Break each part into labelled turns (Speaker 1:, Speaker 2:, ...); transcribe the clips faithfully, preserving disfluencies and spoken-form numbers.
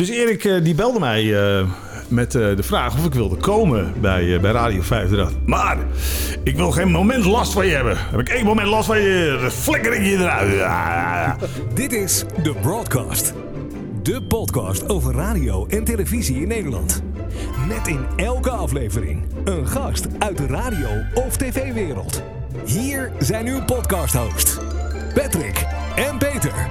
Speaker 1: Dus Erik uh, die belde mij uh, met uh, de vraag of ik wilde komen bij, uh, bij Radio vijfendertig. Maar ik wil geen moment last van je hebben. Heb ik één moment last van je, dan flikker ik je eruit.
Speaker 2: Dit is The Broadcast. De podcast over radio en televisie in Nederland. Met in elke aflevering een gast uit de radio- of tv-wereld. Hier zijn uw podcast-hosts, Patrick en Peter.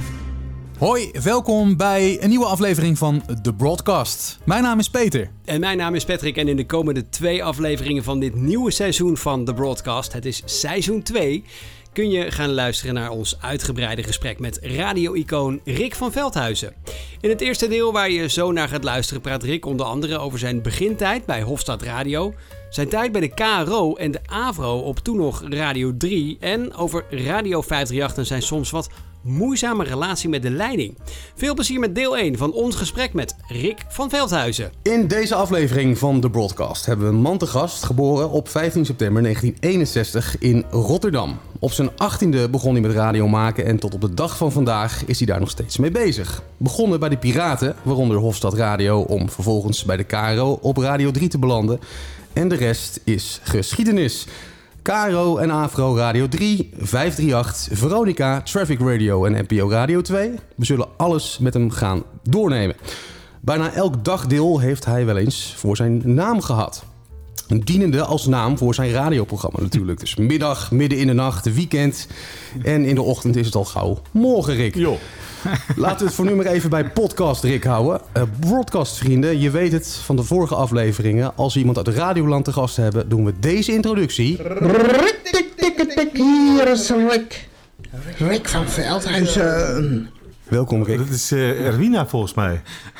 Speaker 3: Hoi, welkom bij een nieuwe aflevering van The Broadcast. Mijn naam is Peter.
Speaker 4: En mijn naam is Patrick en in de komende twee afleveringen van dit nieuwe seizoen van The Broadcast, het is seizoen twee, kun je gaan luisteren naar ons uitgebreide gesprek met radio-icoon Rick van Veldhuizen. In het eerste deel waar je zo naar gaat luisteren praat Rick onder andere over zijn begintijd bij Hofstad Radio, zijn tijd bij de K R O en de AVRO op toen nog Radio drie en over Radio vijfendertig en zijn soms wat moeizame relatie met de leiding. Veel plezier met deel één van ons gesprek met Rick van Veldhuizen.
Speaker 5: In deze aflevering van The Broadcast hebben we een man te gast, geboren op vijftien september negentien eenenzestig in Rotterdam. Op zijn achttiende begon hij met radio maken en tot op de dag van vandaag is hij daar nog steeds mee bezig. Begonnen bij de Piraten, waaronder Hofstad Radio, om vervolgens bij de K R O op Radio drie te belanden. En de rest is geschiedenis. K R O en AVRO Radio drie, vijfhonderdachtendertig, Veronica, Traffic Radio en N P O Radio twee. We zullen alles met hem gaan doornemen. Bijna elk dagdeel heeft hij wel eens voor zijn naam gehad. Dienende als naam voor zijn radioprogramma natuurlijk. Dus middag, midden in de nacht, weekend en in de ochtend is het al gauw morgen, Rick.
Speaker 1: Jo.
Speaker 5: Laten we het voor nu maar even bij podcast Rick houden. Uh, broadcast vrienden, je weet het van de vorige afleveringen. Als we iemand uit Radioland te gast hebben, doen we deze introductie.
Speaker 6: Rick, tik, tik, tik, hier is Rick. Rick van Veldhuizen.
Speaker 5: Welkom Rick.
Speaker 1: Dat is uh, Erwina volgens mij.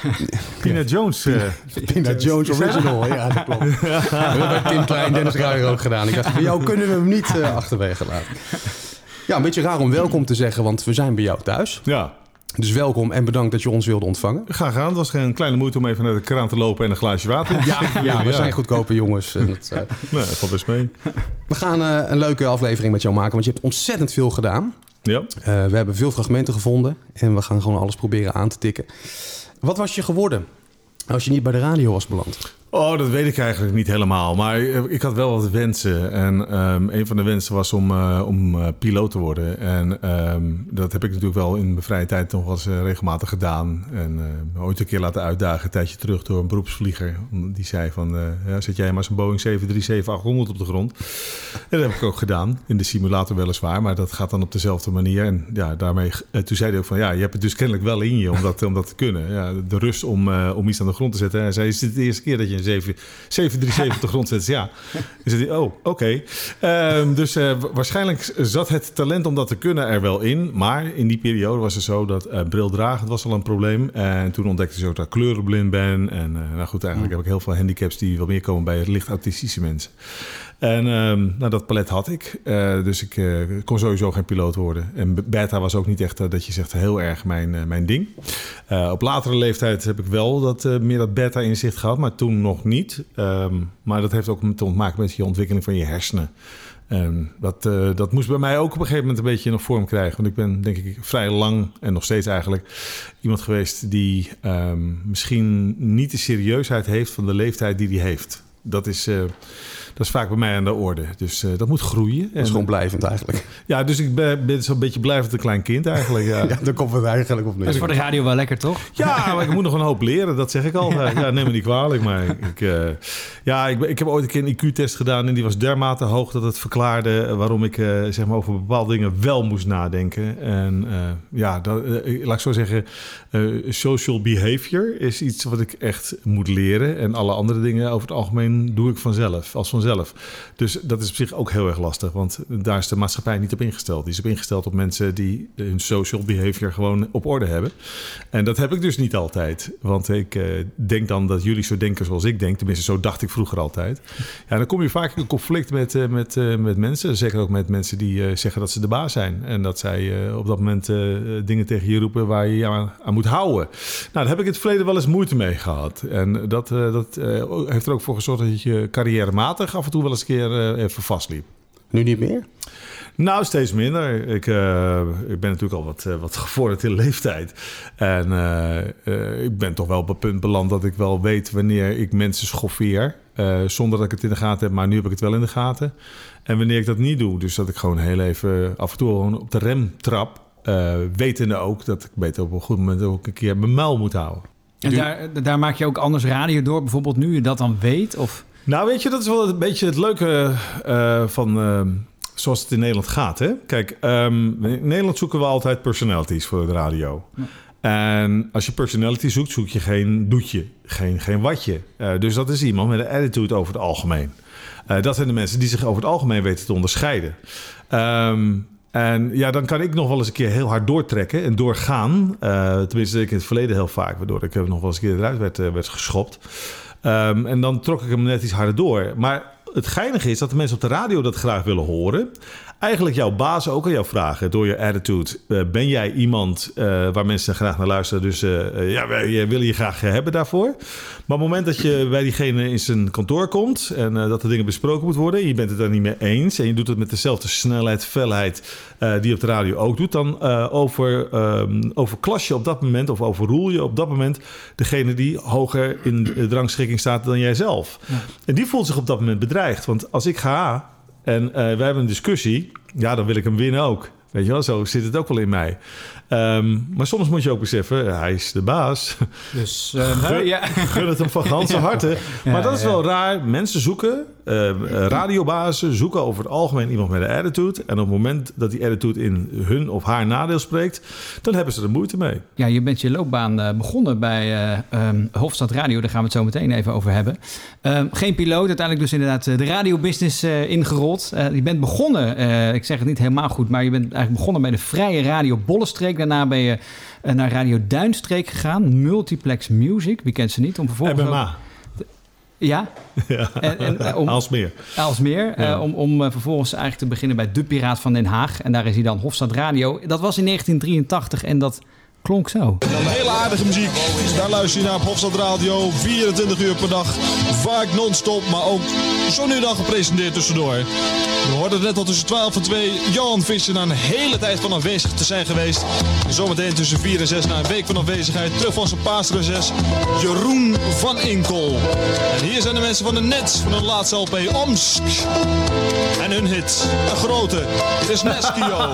Speaker 1: Pina Jones. Uh,
Speaker 5: Pina Jones original, ja dat klopt. Ja. We hebben bij Tim Klein, Dennis Ruijer ook gedaan. Ik dacht, bij jou kunnen we hem niet uh, achterwege laten. Ja, een beetje raar om welkom te zeggen, want we zijn bij jou thuis.
Speaker 1: Ja.
Speaker 5: Dus welkom en bedankt dat je ons wilde ontvangen.
Speaker 1: Ga gaan. Het was geen kleine moeite om even naar de kraan te lopen en een glaasje water.
Speaker 5: Ja, ja we zijn goedkope jongens. En dat, uh...
Speaker 1: nee, dat valt best mee.
Speaker 5: We gaan uh, een leuke aflevering met jou maken, want je hebt ontzettend veel gedaan.
Speaker 1: Ja.
Speaker 5: Uh, we hebben veel fragmenten gevonden en we gaan gewoon alles proberen aan te tikken. Wat was je geworden als je niet bij de radio was beland?
Speaker 1: Oh, dat weet ik eigenlijk niet helemaal. Maar ik had wel wat wensen. En um, een van de wensen was om, uh, om uh, piloot te worden. En um, dat heb ik natuurlijk wel in mijn vrije tijd nog wel eens uh, regelmatig gedaan. En uh, ooit een keer laten uitdagen, een tijdje terug, door een beroepsvlieger. Die zei van, uh, ja, zet jij maar zo'n Boeing zeven drie zeven achthonderd op de grond. En dat heb ik ook gedaan. In de simulator weliswaar. Maar dat gaat dan op dezelfde manier. En ja, daarmee, uh, toen zei hij ook van, ja, je hebt het dus kennelijk wel in je om dat, om dat te kunnen. Ja, de rust om, uh, om iets aan de grond te zetten. Hij zei, is dit de eerste keer dat je een zeven drie zeven op de grond zet? Ja. Dus hij, oh, oké. Okay. Um, dus uh, waarschijnlijk zat het talent om dat te kunnen er wel in. Maar in die periode was het zo dat uh, brildragen was al een probleem. En toen ontdekte ze ook dat ik kleurenblind ben. En uh, nou goed, eigenlijk heb ik heel veel handicaps die wel meer komen bij licht autistische mensen. En um, nou, dat palet had ik. Uh, dus ik uh, kon sowieso geen piloot worden. En beta was ook niet echt, uh, dat je zegt, heel erg mijn, uh, mijn ding. Uh, op latere leeftijd heb ik wel dat, uh, meer dat beta inzicht gehad, maar toen nog niet. Um, maar dat heeft ook te maken met je ontwikkeling van je hersenen. En dat, uh, dat moest bij mij ook op een gegeven moment een beetje nog vorm krijgen. Want ik ben denk ik vrij lang en nog steeds eigenlijk iemand geweest die um, misschien niet de serieusheid heeft van de leeftijd die hij heeft. Dat is... Uh, Dat is vaak bij mij aan de orde. Dus uh, dat moet groeien.
Speaker 5: Dat is en, gewoon blijvend eigenlijk.
Speaker 1: Ja, dus ik ben, ben zo'n beetje blijvend een klein kind eigenlijk. Ja,
Speaker 5: ja daar komt het eigenlijk op neer.
Speaker 3: Dat is voor de radio wel lekker, toch?
Speaker 1: Ja, maar ik moet nog een hoop leren. Dat zeg ik altijd. Ja, neem me niet kwalijk. Maar ik, uh, ja, ik, ik heb ooit een keer een I Q-test gedaan. En die was dermate hoog dat het verklaarde waarom ik uh, zeg maar over bepaalde dingen wel moest nadenken. En uh, ja, dat, uh, laat ik zo zeggen, uh, social behavior is iets wat ik echt moet leren. En alle andere dingen over het algemeen doe ik vanzelf. Als vanzelf. Zelf. Dus dat is op zich ook heel erg lastig, want daar is de maatschappij niet op ingesteld. Die is op ingesteld op mensen die hun social behavior gewoon op orde hebben. En dat heb ik dus niet altijd. Want ik uh, denk dan dat jullie zo denken zoals ik denk. Tenminste, zo dacht ik vroeger altijd. Ja, dan kom je vaak in conflict met, uh, met, uh, met mensen. Zeker ook met mensen die uh, zeggen dat ze de baas zijn. En dat zij uh, op dat moment uh, dingen tegen je roepen waar je je aan, aan moet houden. Nou, daar heb ik in het verleden wel eens moeite mee gehad. En dat, uh, dat uh, heeft er ook voor gezorgd dat je carrièrematig af en toe wel eens een keer uh, even vastliep.
Speaker 5: Nu niet meer?
Speaker 1: Nou, steeds minder. Ik, uh, ik ben natuurlijk al wat, uh, wat gevorderd in leeftijd. En uh, uh, ik ben toch wel op het punt beland dat ik wel weet wanneer ik mensen schoffeer. Uh, zonder dat ik het in de gaten heb, maar nu heb ik het wel in de gaten. En wanneer ik dat niet doe, dus dat ik gewoon heel even af en toe gewoon op de rem trap. Uh, wetende ook dat ik beter op een goed moment ook een keer mijn muil moet houden.
Speaker 4: En daar, daar maak je ook anders radio door, bijvoorbeeld nu je dat dan weet? Of?
Speaker 1: Nou, weet je, dat is wel een beetje het leuke uh, van... Uh, zoals het in Nederland gaat, hè? Kijk, um, in Nederland zoeken we altijd personalities voor de radio. Ja. En als je personality zoekt, zoek je geen doetje, geen, geen watje. Uh, dus dat is iemand met een attitude over het algemeen. Uh, dat zijn de mensen die zich over het algemeen weten te onderscheiden. Um, en ja, dan kan ik nog wel eens een keer heel hard doortrekken en doorgaan. Uh, tenminste, ik in het verleden heel vaak, waardoor ik nog wel eens een keer eruit werd, uh, werd geschopt. Um, en dan trok ik hem net iets harder door. Maar het geinige is dat de mensen op de radio dat graag willen horen. Eigenlijk jouw baas ook aan jou vragen door je attitude. Uh, ben jij iemand uh, waar mensen graag naar luisteren? Dus uh, ja, wij willen je graag hebben daarvoor. Maar op het moment dat je bij diegene in zijn kantoor komt en uh, dat er dingen besproken moeten worden en je bent het daar niet mee eens en je doet het met dezelfde snelheid, felheid uh, die je op de radio ook doet, dan uh, over, uh, overklas je op dat moment of overroel je op dat moment degene die hoger in de rangschikking staat dan jijzelf. Ja. En die voelt zich op dat moment bedreigd. Want als ik ga en uh, wij hebben een discussie, ja, dan wil ik hem winnen ook. Weet je wel, zo zit het ook wel in mij. Um, maar soms moet je ook beseffen, hij is de baas. Dus uh, gun, ja. gun het hem van ganse harte. Ja, maar dat is wel ja. raar. Mensen zoeken, uh, radiobazen zoeken over het algemeen iemand met een attitude. En op het moment dat die attitude in hun of haar nadeel spreekt, dan hebben ze er moeite mee.
Speaker 4: Ja, je bent je loopbaan uh, begonnen bij uh, um, Hofstad Radio. Daar gaan we het zo meteen even over hebben. Um, geen piloot, uiteindelijk dus inderdaad uh, de radiobusiness uh, ingerold. Uh, je bent begonnen, uh, ik zeg het niet helemaal goed, maar je bent eigenlijk begonnen bij de Vrije Radio Bollenstreek. Daarna ben je uh, naar Radio Duinstreek gegaan. Multiplex Music, wie kent ze niet? Om vervolgens
Speaker 1: M M A. Ook...
Speaker 4: Ja.
Speaker 1: ja. En, en, uh, om... Aalsmeer.
Speaker 4: Aalsmeer. Ja. Uh, om om uh, vervolgens eigenlijk te beginnen bij De Piraat van Den Haag. En daar is hij dan Hofstad Radio. Dat was in negentien drieëntachtig en dat klonk zo.
Speaker 7: Een hele aardige muziek. Daar luister je naar op Hofstad Radio. vierentwintig uur per dag. Vaak non-stop, maar ook zo nu en dan gepresenteerd tussendoor. We hoorden net al tussen twaalf en twee Johan Visser na een hele tijd van afwezig te zijn geweest. En zometeen tussen vier en zes na een week van afwezigheid. Terug van zijn paasreces. Jeroen van Inkel. En hier zijn de mensen van de Nets van hun laatste L P Omsk. En hun hit. Een grote. Dit is Neskio.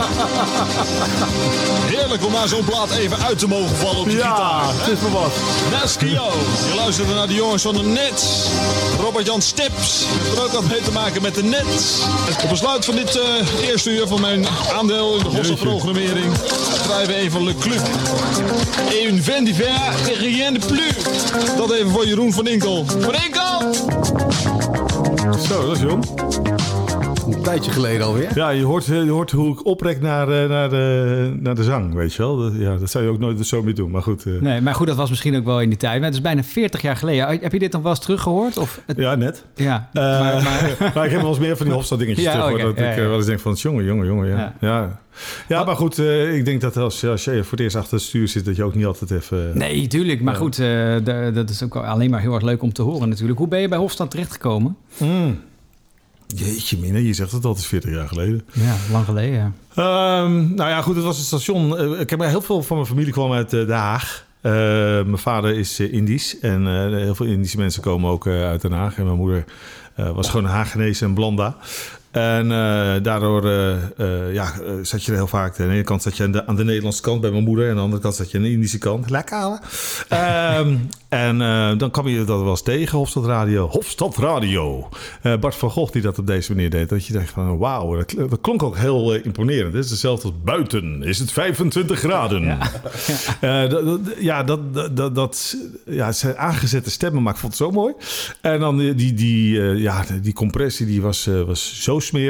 Speaker 7: Heerlijk om naar zo'n plaat even uit te mogen vallen op de
Speaker 1: ja,
Speaker 7: gitaar.
Speaker 1: Ja, het is voor wat.
Speaker 7: Neskio. Je luisterde naar de jongens van de Nets. Robert-Jan Stips. Heeft er ook wat mee te maken met de Nets. Op besluit van dit uh, eerste uur van mijn aandeel in de Hofstad-programmering draaien we even Le Club. Un vent d'hiver et rien de plus. Dat even voor Jeroen van Inkel. Van Inkel!
Speaker 1: Zo, dat is jong.
Speaker 5: Een tijdje geleden alweer.
Speaker 1: Ja, je hoort, je hoort hoe ik oprek naar, naar, de, naar de zang, weet je wel. Dat, ja, dat zou je ook nooit zo meer doen, maar goed. Uh...
Speaker 4: Nee, maar goed, dat was misschien ook wel in die tijd. Maar het is bijna veertig jaar geleden. Heb je dit dan wel eens teruggehoord? Of het...
Speaker 1: Ja, net.
Speaker 4: Ja,
Speaker 1: uh, maar, maar... maar ik heb wel eens meer van die Hofstad dingetjes ja, terug. Okay, dat ja, ik ja. wel eens denk van, jongen, jongen, jongen. Ja, ja. ja. ja maar goed, uh, ik denk dat als, als je voor het eerst achter het stuur zit, dat je ook niet altijd even...
Speaker 4: Nee, tuurlijk. Maar ja. goed, uh, de, dat is ook alleen maar heel erg leuk om te horen natuurlijk. Hoe ben je bij Hofstad terechtgekomen?
Speaker 1: Mm. Jeetje mina, je zegt het al, het is veertig jaar geleden.
Speaker 4: Ja, lang geleden,
Speaker 1: ja. Um, nou ja, goed, het was een station. Uh, ik heb heel veel van mijn familie kwam uit uh, Den Haag. Uh, mijn vader is uh, Indisch en uh, heel veel Indische mensen komen ook uh, uit Den Haag. En mijn moeder uh, was gewoon een Hagenese en Blanda. En uh, daardoor uh, uh, ja, uh, zat je er heel vaak. Aan de ene kant zat je aan de, aan de Nederlandse kant bij mijn moeder. En aan de andere kant zat je aan de Indische kant. Lekker. um, en uh, dan kwam je dat wel eens tegen, Hofstad Radio. Hofstad Radio. Uh, Bart van Gogh die dat op deze manier deed. Dat je dacht van wauw, dat, dat klonk ook heel uh, imponerend. Het is hetzelfde als buiten. Is het vijfentwintig graden? Ja, ja. Uh, dat, dat, ja, dat, dat, dat ja, het zijn aangezette stemmen, maar ik vond het zo mooi. En dan die, die, die, uh, ja, die compressie die was, uh, was zo smerig.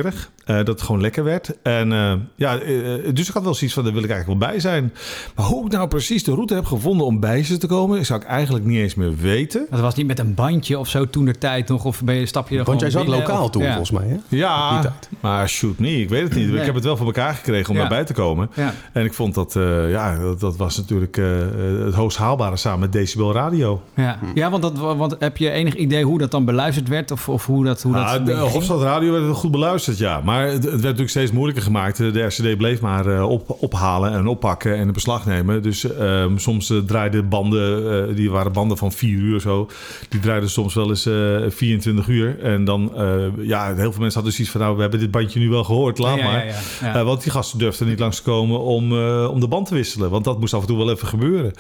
Speaker 1: Uh, dat het gewoon lekker werd. En uh, ja, uh, dus ik had wel zoiets van, daar wil ik eigenlijk wel bij zijn. Maar hoe ik nou precies de route heb gevonden om bij ze te komen, zou ik eigenlijk niet eens meer weten.
Speaker 4: Dat was niet met een bandje of zo toen de tijd nog, of ben je, stap je er
Speaker 5: Want
Speaker 4: gewoon
Speaker 5: jij zat
Speaker 4: binnen,
Speaker 5: lokaal
Speaker 4: of,
Speaker 5: toen,
Speaker 4: ja.
Speaker 5: volgens mij, hè?
Speaker 1: Ja, maar shoot me, ik weet het niet. Nee. Ik heb het wel voor elkaar gekregen om
Speaker 4: ja.
Speaker 1: daarbij te komen.
Speaker 4: Ja.
Speaker 1: En ik vond dat, uh, ja, dat, dat was natuurlijk uh, het hoogst haalbare samen met Decibel Radio.
Speaker 4: Ja, ja want, dat, want heb je enig idee hoe dat dan beluisterd werd? Of, of hoe dat, hoe
Speaker 1: nou,
Speaker 4: dat
Speaker 1: de Hofstad Radio werd goed beluisterd, ja. Maar het, het werd natuurlijk steeds moeilijker gemaakt. De R C D bleef maar uh, op, ophalen en oppakken en in beslag nemen. Dus uh, soms uh, draaiden banden, uh, die waren banden van vier uur of zo. Die draaiden soms wel eens uh, vierentwintig uur. En dan, uh, ja, heel veel mensen hadden zoiets van, nou, we hebben dit bandje nu wel gehoord, laat
Speaker 4: ja,
Speaker 1: maar.
Speaker 4: Ja, ja, ja.
Speaker 1: Uh, want die gasten durfden niet langs te komen om, uh, om de band te wisselen. Want dat moest af en toe wel even gebeuren.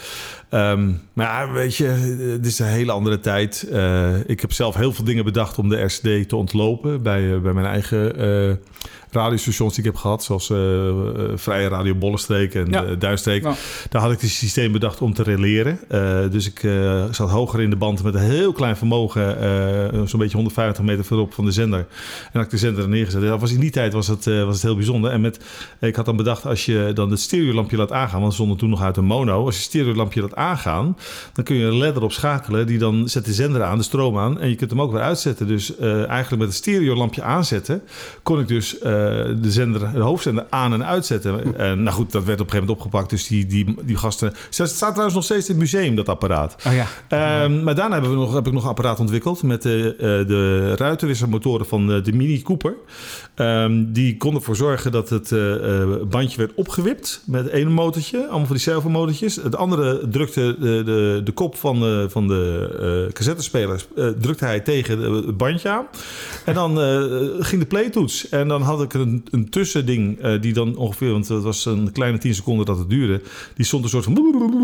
Speaker 1: Um, maar ja, weet je, het is een hele andere tijd. Uh, ik heb zelf heel veel dingen bedacht om de R C D te ontlopen bij, uh, bij mijn eigen uh, radiostations die ik heb gehad. Zoals uh, uh, Vrije Radio Bollenstreek en
Speaker 4: ja.
Speaker 1: uh, Duinstreek.
Speaker 4: Ja.
Speaker 1: Daar had ik het systeem bedacht om te releren. Uh, dus ik uh, zat hoger in de band met een heel klein vermogen. Uh, zo'n beetje honderdvijftig meter verderop van de zender. En had ik de zender er neergezet. Dat was in die tijd was het, uh, was het heel bijzonder. En met, ik had dan bedacht, als je dan het stereolampje laat aangaan, want we stonden toen nog uit een mono. Als je het stereolampje laat aangaan, dan kun je een ledder op schakelen. Die dan zet de zender aan, de stroom aan. En je kunt hem ook weer uitzetten. Dus uh, eigenlijk met het stereolampje aanzetten, kon ik dus uh, de zender, de hoofdzender aan en uitzetten. En nou goed, dat werd op een gegeven moment opgepakt. Dus die, die, die gasten... Het staat trouwens nog steeds in het museum, dat apparaat.
Speaker 4: Oh ja.
Speaker 1: Um, maar daarna hebben we nog, heb ik nog een apparaat ontwikkeld met de, uh, de ruitenwisselmotoren van de, de Mini Cooper. Um, die konden ervoor zorgen dat het uh, bandje werd opgewipt met één motortje. Allemaal van die servomotortjes. Het andere drukte de, de, de kop van de, van de uh, cassettespeler uh, drukte hij tegen de, het bandje aan. En dan uh, ging de playtoets. En dan had ik een, een tussending uh, die dan ongeveer, want het was een kleine tien seconden dat het duurde. Die stond een soort van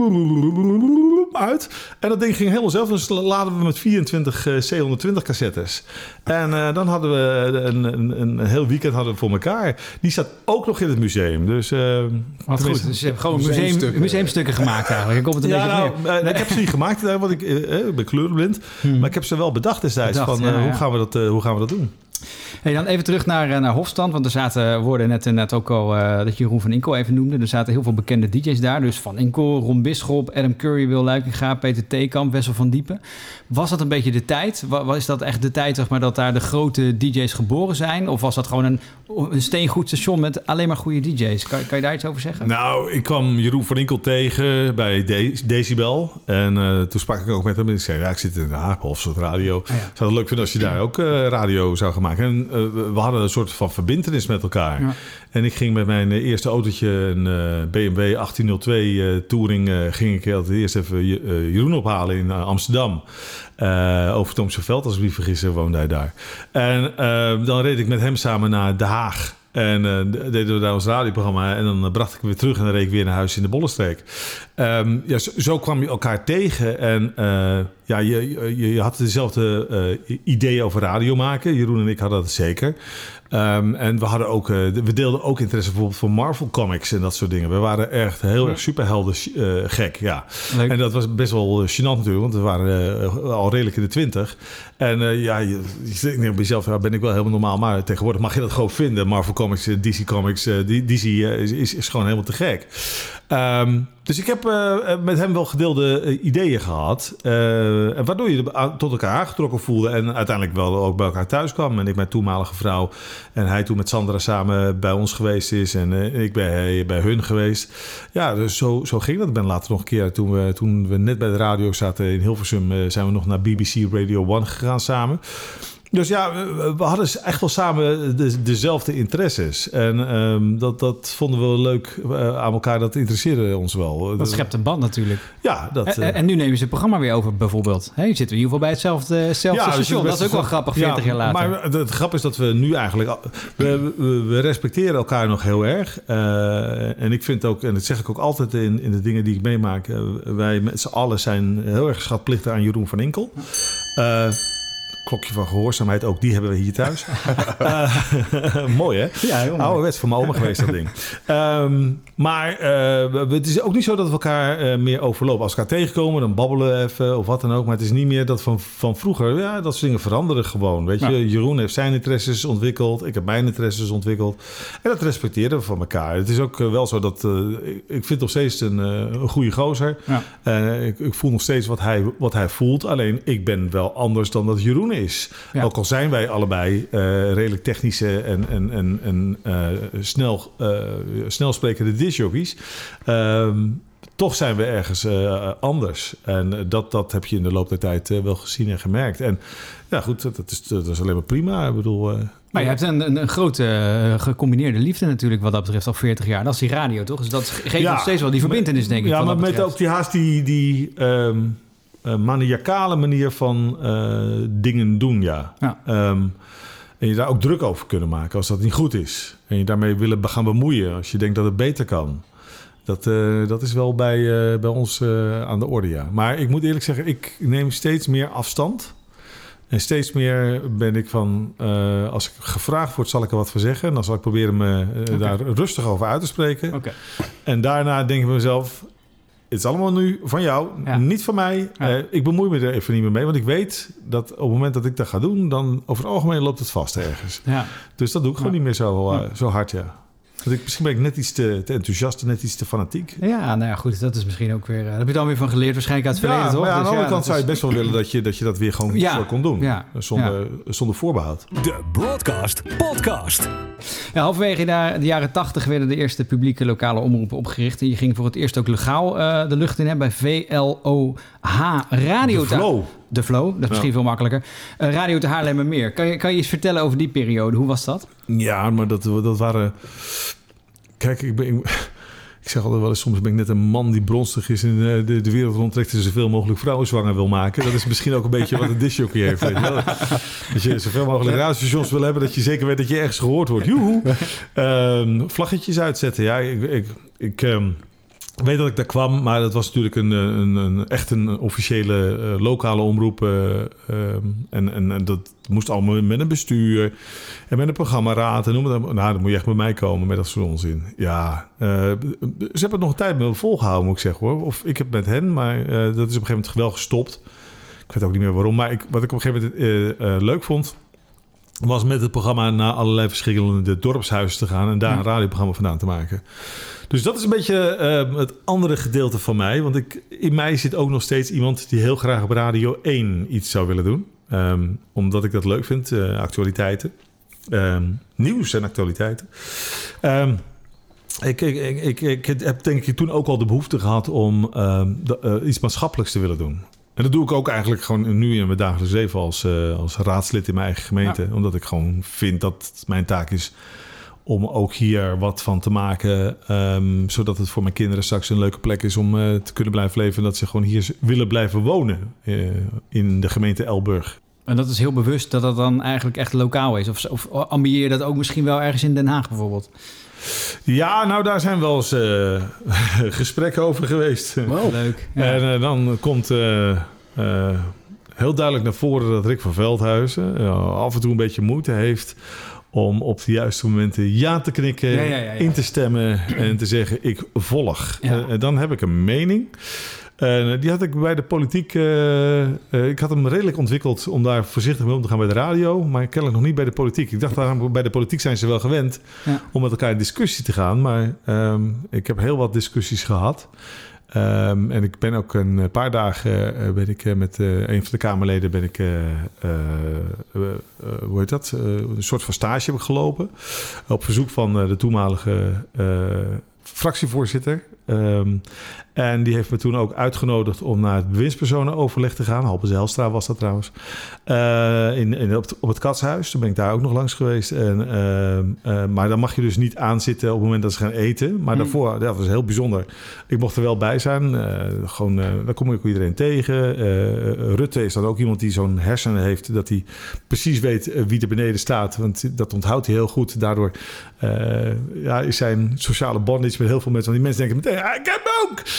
Speaker 1: uit. En dat ding ging helemaal zelf. Dus laden we met vierentwintig uh, C honderdtwintig cassettes. En uh, dan hadden we een, een, een heel weekend hadden we voor elkaar. Die staat ook nog in het museum. Dus, uh,
Speaker 4: Wat goed. Dus je hebt gewoon museumstukken, museumstukken gemaakt eigenlijk. Ik kom het een
Speaker 1: ja,
Speaker 4: beetje
Speaker 1: nou, uh, ik heb ze niet gemaakt, want ik, uh, ik ben kleurenblind. Hmm. Maar ik heb ze wel bedacht destijds. Bedacht, van, uh, ja, ja. Hoe, gaan we dat, uh, hoe gaan we dat doen?
Speaker 4: Hey, dan even terug naar, naar Hofstand, want er zaten, woorden net, net ook al uh, dat je Jeroen van Inkel even noemde. Er zaten heel veel bekende D J's daar. Dus Van Inkel, Ron Bisschop, Adam Curry, Wil Luikinga, Peter Theekamp, Wessel van Diepen. Was dat een beetje de tijd? Was dat echt de tijd, zeg maar, dat daar de grote D J's geboren zijn? Of was dat gewoon een, een steengoed station met alleen maar goede D J's? Kan, kan je daar iets over zeggen?
Speaker 1: Nou, ik kwam Jeroen van Inkel tegen bij De- Decibel. En uh, toen sprak ik ook met hem. En ik zei, ja, ik zit in de Haag, Hofstad Radio. Ah, ja. Ik zou het leuk vinden als je daar ook uh, radio zou gaan maken. En uh, we hadden een soort van verbintenis met elkaar. Ja. En ik ging met mijn eerste autootje, een uh, B M W achttienhonderdtwee uh, Touring, uh, ging ik altijd eerst even uh, Jeroen ophalen in uh, Amsterdam. Uh, over Toomse Veld, als ik me niet vergis, woonde hij daar. En uh, dan reed ik met hem samen naar Den Haag. En uh, deden we daar ons radioprogramma. En dan bracht ik hem weer terug en dan reed ik weer naar huis in de Bollenstreek. Um, ja, zo, zo kwam je elkaar tegen. En uh, ja, je, je, je had dezelfde uh, ideeën over radio maken. Jeroen en ik hadden dat zeker. Um, en we hadden ook, uh, we deelden ook interesse bijvoorbeeld voor Marvel Comics en dat soort dingen. We waren echt heel erg superhelden uh, gek, ja. Leuk. En dat was best wel gênant natuurlijk, want we waren uh, al redelijk in de twintig. En uh, ja, je, je denkt bij jezelf, ja, ben ik wel helemaal normaal. Maar tegenwoordig mag je dat gewoon vinden. Marvel Comics, D C Comics, uh, D C uh, is, is gewoon helemaal te gek. Um, dus ik heb uh, met hem wel gedeelde uh, ideeën gehad. Uh, waardoor je er tot elkaar aangetrokken voelde. En uiteindelijk wel ook bij elkaar thuis kwam. En ik mijn toenmalige vrouw. En hij toen met Sandra samen bij ons geweest is. En uh, ik ben bij hun geweest. Ja, dus zo, zo ging dat. Ik ben later nog een keer, toen we, toen we net bij de radio zaten in Hilversum, uh, zijn we nog naar B B C Radio One gegaan samen. Dus ja, we, we hadden echt wel samen de, dezelfde interesses. En um, dat, dat vonden we wel leuk uh, aan elkaar. Dat interesseerde ons wel.
Speaker 4: Dat schept een band natuurlijk.
Speaker 1: Ja. Dat,
Speaker 4: en, uh, en nu nemen ze het programma weer over bijvoorbeeld. Hey, zitten we in ieder geval bij hetzelfde, hetzelfde ja, station. Dat is ook wel grappig, veertig ja, jaar later.
Speaker 1: Maar het grap is dat we nu eigenlijk... We, we, we respecteren elkaar nog heel erg. Uh, en ik vind ook, en dat zeg ik ook altijd in, in de dingen die ik meemaak. Uh, wij met z'n allen zijn heel erg schatplichtig aan Jeroen van Inkel. Uh, klokje van gehoorzaamheid, ook die hebben we hier thuis. uh, mooi, hè?
Speaker 3: Ja, heel mooi.
Speaker 1: Ouderwets van mijn oma geweest, dat ding. Um, maar uh, het is ook niet zo dat we elkaar uh, meer overlopen. Als we elkaar tegenkomen, dan babbelen we even of wat dan ook. Maar het is niet meer dat van, van vroeger. Ja, dat soort dingen veranderen gewoon. Weet je, ja. Jeroen heeft zijn interesses ontwikkeld. Ik heb mijn interesses ontwikkeld. En dat respecteren we van elkaar. Het is ook uh, wel zo dat... Uh, ik, ik vind nog steeds een, uh, een goede gozer. Ja. Uh, ik, ik voel nog steeds wat hij, wat hij voelt. Alleen, ik ben wel anders dan dat Jeroen is. Ja. Ook al zijn wij allebei uh, redelijk technische en, en, en, en uh, snel, uh, snel sprekende discjockeys. Um, toch zijn we ergens uh, anders. En uh, dat, dat heb je in de loop der tijd uh, wel gezien en gemerkt. En ja, goed, dat, dat, is, dat is alleen maar prima. Ik bedoel... Uh,
Speaker 8: Maar je hebt een, een, een grote uh, gecombineerde liefde natuurlijk wat dat betreft al veertig jaar. Dat is die radio, toch? Dus dat geeft ja, nog steeds wel die verbintenis, denk ik.
Speaker 1: Ja, maar met ook die haast die... die um, Uh, maniacale manier van uh, dingen doen, ja. ja. Um, en je daar ook druk over kunnen maken als dat niet goed is. En je daarmee willen gaan bemoeien als je denkt dat het beter kan. Dat, uh, dat is wel bij, uh, bij ons uh, aan de orde, ja. Maar ik moet eerlijk zeggen, ik neem steeds meer afstand. En steeds meer ben ik van... Uh, als ik gevraagd word, zal ik er wat voor zeggen. En dan zal ik proberen me uh, okay. daar rustig over uit te spreken. Okay. En daarna denk ik mezelf... Het is allemaal nu van jou, ja. niet van mij. Ja. Uh, ik bemoei me er even niet meer mee. Want ik weet dat op het moment dat ik dat ga doen... dan over het algemeen loopt het vast ergens. Ja. Dus dat doe ik gewoon ja. niet meer zo, uh, zo hard, ja. Want ik, misschien ben ik net iets te, te enthousiast, net iets te fanatiek.
Speaker 8: Ja, nou ja, goed. Dat is misschien ook weer... Uh, daar heb je dan weer van geleerd, waarschijnlijk uit het verleden,
Speaker 1: ja,
Speaker 8: toch?
Speaker 1: Maar ja, aan
Speaker 8: dus
Speaker 1: de andere
Speaker 8: ja,
Speaker 1: kant zou je best wel willen dat je dat, je dat weer gewoon ja. kon doen. Ja. Zonder, ja. zonder voorbehoud.
Speaker 2: De Broadcast Podcast.
Speaker 8: Ja, halverwege de jaren tachtig werden de eerste publieke lokale omroepen opgericht. En je ging voor het eerst ook legaal uh, de lucht in, hè, bij V L O H Radio.
Speaker 1: De Flow.
Speaker 8: De Flow, dat is misschien ja. veel makkelijker. Uh, Radio te Haarlemmermeer. Kan je, kan je iets vertellen over die periode? Hoe was dat?
Speaker 1: Ja, maar dat, dat waren... Kijk, ik ben... Ik... Ik zeg altijd wel eens, soms ben ik net een man die bronstig is en de, de wereld rondtrekt en zoveel mogelijk vrouwen zwanger wil maken. Dat is misschien ook een beetje wat een discjockey heeft. Weet je wel? Als je zoveel mogelijk radiostations wil hebben, dat je zeker weet dat je ergens gehoord wordt. Joehoe! Um, vlaggetjes uitzetten. Ja, ik, ik, ik um, weet dat ik daar kwam, maar dat was natuurlijk een, een, een echt een officiële uh, lokale omroep. Uh, um, en, en, en dat moest allemaal met een bestuur en met een programmaraad. En noem het, nou, dan moet je echt bij mij komen met dat soort onzin. Ja, uh, ze hebben het nog een tijd met me volgehouden, moet ik zeggen, hoor. Of ik heb met hen, maar uh, dat is op een gegeven moment wel gestopt. Ik weet ook niet meer waarom. Maar ik, wat ik op een gegeven moment uh, uh, leuk vond, was met het programma naar allerlei verschillende dorpshuizen te gaan en daar een radioprogramma vandaan te maken. Dus dat is een beetje uh, het andere gedeelte van mij. Want ik, in mij zit ook nog steeds iemand die heel graag op Radio één iets zou willen doen. Um, omdat ik dat leuk vind, uh, actualiteiten. Um, nieuws en actualiteiten. Um, ik, ik, ik, ik, ik heb denk ik toen ook al de behoefte gehad om um, de, uh, iets maatschappelijks te willen doen. En dat doe ik ook eigenlijk gewoon nu in mijn dagelijks leven als, uh, als raadslid in mijn eigen gemeente. Ja. Omdat ik gewoon vind dat het mijn taak is om ook hier wat van te maken. Um, zodat het voor mijn kinderen straks een leuke plek is om uh, te kunnen blijven leven. En dat ze gewoon hier willen blijven wonen uh, in de gemeente Elburg.
Speaker 8: En dat is heel bewust dat dat dan eigenlijk echt lokaal is? Of, of ambieer je dat ook misschien wel ergens in Den Haag bijvoorbeeld?
Speaker 1: Ja, nou daar zijn wel eens uh, gesprekken over geweest.
Speaker 8: Wow, leuk. Ja.
Speaker 1: En uh, dan komt uh, uh, heel duidelijk naar voren dat Rick van Veldhuizen uh, af en toe een beetje moeite heeft om op de juiste momenten ja te knikken, ja, ja, ja, ja. in te stemmen en te zeggen ik volg. Ja. Uh, dan heb ik een mening. Uh, die had ik bij de politiek... Uh, uh, ik had hem redelijk ontwikkeld om daar voorzichtig mee om te gaan bij de radio. Maar kennelijk nog niet bij de politiek. Ik dacht, daar, bij de politiek zijn ze wel gewend ja. om met elkaar in discussie te gaan. Maar um, ik heb heel wat discussies gehad. Um, en ik ben ook een paar dagen uh, ben ik met uh, een van de Kamerleden ben ik uh, uh, uh, uh, hoe heet dat? Uh, een soort van stage heb ik gelopen. Op verzoek van uh, de toenmalige uh, fractievoorzitter. Um, en die heeft me toen ook uitgenodigd om naar het bewindspersonenoverleg te gaan. Halbe Zijlstra was dat trouwens. Uh, in, in, op, op het Katshuis. Toen ben ik daar ook nog langs geweest. En, uh, uh, maar dan mag je dus niet aanzitten op het moment dat ze gaan eten. Maar mm. daarvoor, ja, dat was heel bijzonder. Ik mocht er wel bij zijn. Uh, gewoon, uh, daar kom ik ook iedereen tegen. Uh, Rutte is dan ook iemand die zo'n hersenen heeft dat hij precies weet wie er beneden staat. Want dat onthoudt hij heel goed. Daardoor uh, ja, is zijn sociale bondage met heel veel mensen. Want die mensen denken meteen, ah, ik heb hem ook!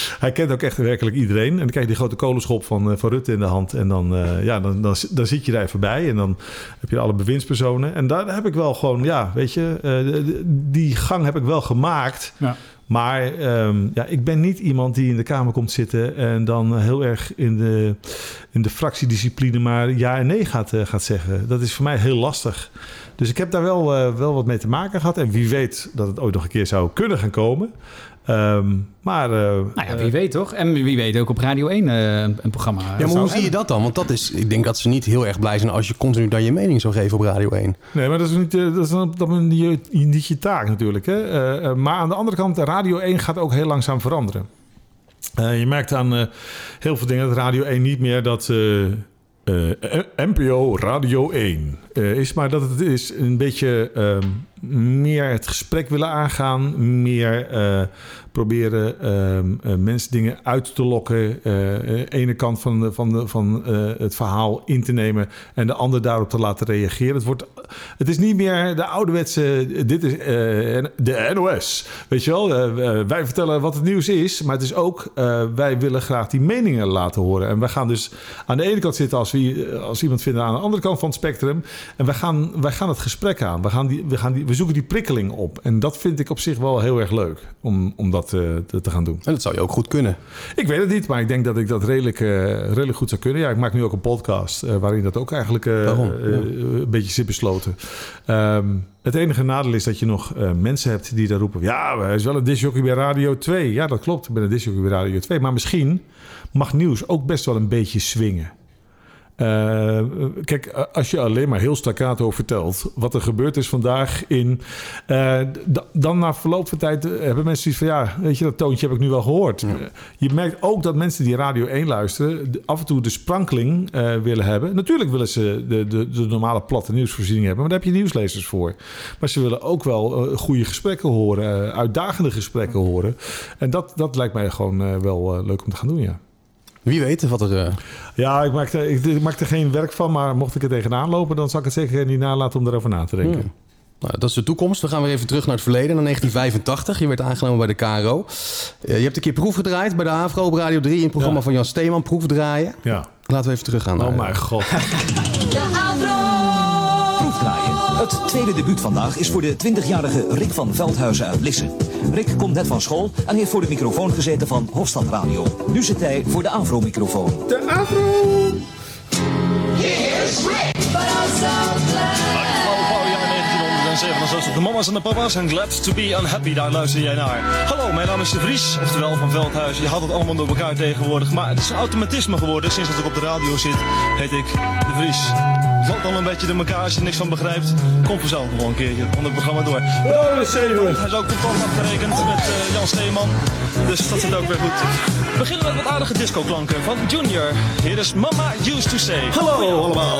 Speaker 1: hij kent ook echt werkelijk iedereen. En dan krijg je die grote kolenschop van, uh, van Rutte in de hand. En dan, uh, ja, dan, dan, dan zit je daar even bij. En dan heb je alle bewindspersonen. En daar heb ik wel gewoon, ja, weet je... Uh, die gang heb ik wel gemaakt... Ja. Maar um, ja, ik ben niet iemand die in de Kamer komt zitten... en dan heel erg in de, in de fractiediscipline maar ja en nee gaat, uh, gaat zeggen. Dat is voor mij heel lastig. Dus ik heb daar wel, uh, wel wat mee te maken gehad. En wie weet dat het ooit nog een keer zou kunnen gaan komen... Um, maar... Uh,
Speaker 8: nou ja, wie weet toch? En wie weet ook op Radio één uh, een programma.
Speaker 5: Ja, maar hoe zie je dat dan? Want dat is, ik denk dat ze niet heel erg blij zijn als je continu dan je mening zou geven op Radio één.
Speaker 1: Nee, maar dat is niet, dat is dat is niet, niet je taak natuurlijk. Hè? Uh, uh, maar aan de andere kant, Radio één gaat ook heel langzaam veranderen. Uh, je merkt aan uh, heel veel dingen dat Radio één niet meer dat... Uh, Uh, N P O Radio één uh, is, maar dat het is een beetje uh, meer het gesprek willen aangaan, meer uh, proberen uh, uh, mensen dingen uit te lokken, uh, de ene kant van, de, van, de, van uh, het verhaal in te nemen en de ander daarop te laten reageren. Het, wordt, het is niet meer de ouderwetse, dit is uh, de N O S, weet je wel. Uh, wij vertellen wat het nieuws is, maar het is ook, uh, wij willen graag die meningen laten horen. En wij gaan dus aan de ene kant zitten als we als iemand vinden aan de andere kant van het spectrum. En wij gaan, wij gaan het gesprek aan. We, gaan die, we, gaan die, we zoeken die prikkeling op. En dat vind ik op zich wel heel erg leuk om, om dat uh, te, te gaan doen.
Speaker 5: En dat zou je ook goed kunnen.
Speaker 1: Ik weet het niet, maar ik denk dat ik dat redelijk, uh, redelijk goed zou kunnen. Ja, ik maak nu ook een podcast uh, waarin dat ook eigenlijk uh,
Speaker 5: Waarom?
Speaker 1: Uh, ja. uh, een beetje zit besloten. Um, het enige nadeel is dat je nog uh, mensen hebt die daar roepen... ja, hij is wel een discjockey bij Radio twee. Ja, dat klopt. Ik ben een discjockey bij Radio twee. Maar misschien mag nieuws ook best wel een beetje swingen. Uh, kijk, als je alleen maar heel staccato vertelt wat er gebeurd is vandaag in... Uh, d- dan na verloop van tijd hebben mensen zoiets van... ja, weet je, dat toontje heb ik nu wel gehoord. Ja. Uh, je merkt ook dat mensen die Radio één luisteren... De, af en toe de sprankeling uh, willen hebben. Natuurlijk willen ze de, de, de normale platte nieuwsvoorziening hebben... maar daar heb je nieuwslezers voor. Maar ze willen ook wel uh, goede gesprekken horen... Uh, uitdagende gesprekken horen. En dat, dat lijkt mij gewoon uh, wel uh, leuk om te gaan doen, ja.
Speaker 5: Wie weet wat er... Uh...
Speaker 1: Ja, ik maak, er, ik maak er geen werk van, maar mocht ik er tegenaan lopen... dan zal ik het zeker niet nalaten om erover na te denken.
Speaker 5: Hmm. Nou, dat is de toekomst. We gaan weer even terug naar het verleden, naar negentien vijfentachtig. Je werd aangenomen bij de K R O. Uh, je hebt een keer proef gedraaid bij de AVRO op Radio drie... in het programma ja. van Jan Steeman, Proefdraaien.
Speaker 1: Ja.
Speaker 5: Laten we even teruggaan.
Speaker 1: Oh
Speaker 5: naar,
Speaker 1: mijn god.
Speaker 9: De AVRO! Proefdraaien. Het tweede debuut vandaag is voor de twintigjarige Rick van Veldhuizen uit Lisse. Rick komt net van school en heeft voor de microfoon gezeten van Hofstad Radio. Nu zit hij voor de AVRO-microfoon.
Speaker 6: De AVRO!
Speaker 9: Here's Rick! But I'm so glad!
Speaker 10: zevenenzestig. De mama's en de papa's en glad to be unhappy, daar luister jij naar. Hallo, mijn naam is De Vries, oftewel van Veldhuizen. Je had het allemaal door elkaar tegenwoordig, maar het is een automatisme geworden. Sinds dat ik op de radio zit, heet ik De Vries. Het valt al een beetje door elkaar als je er niks van begrijpt. Kom vanzelf nog een keertje onder het programma door. Oh, hij is ook contant afgerekend met uh, Jan Steeman, dus dat zit ook weer goed. We beginnen met wat aardige disco-klanken van Junior. Hier is Mama Used to Say.
Speaker 1: Hallo allemaal.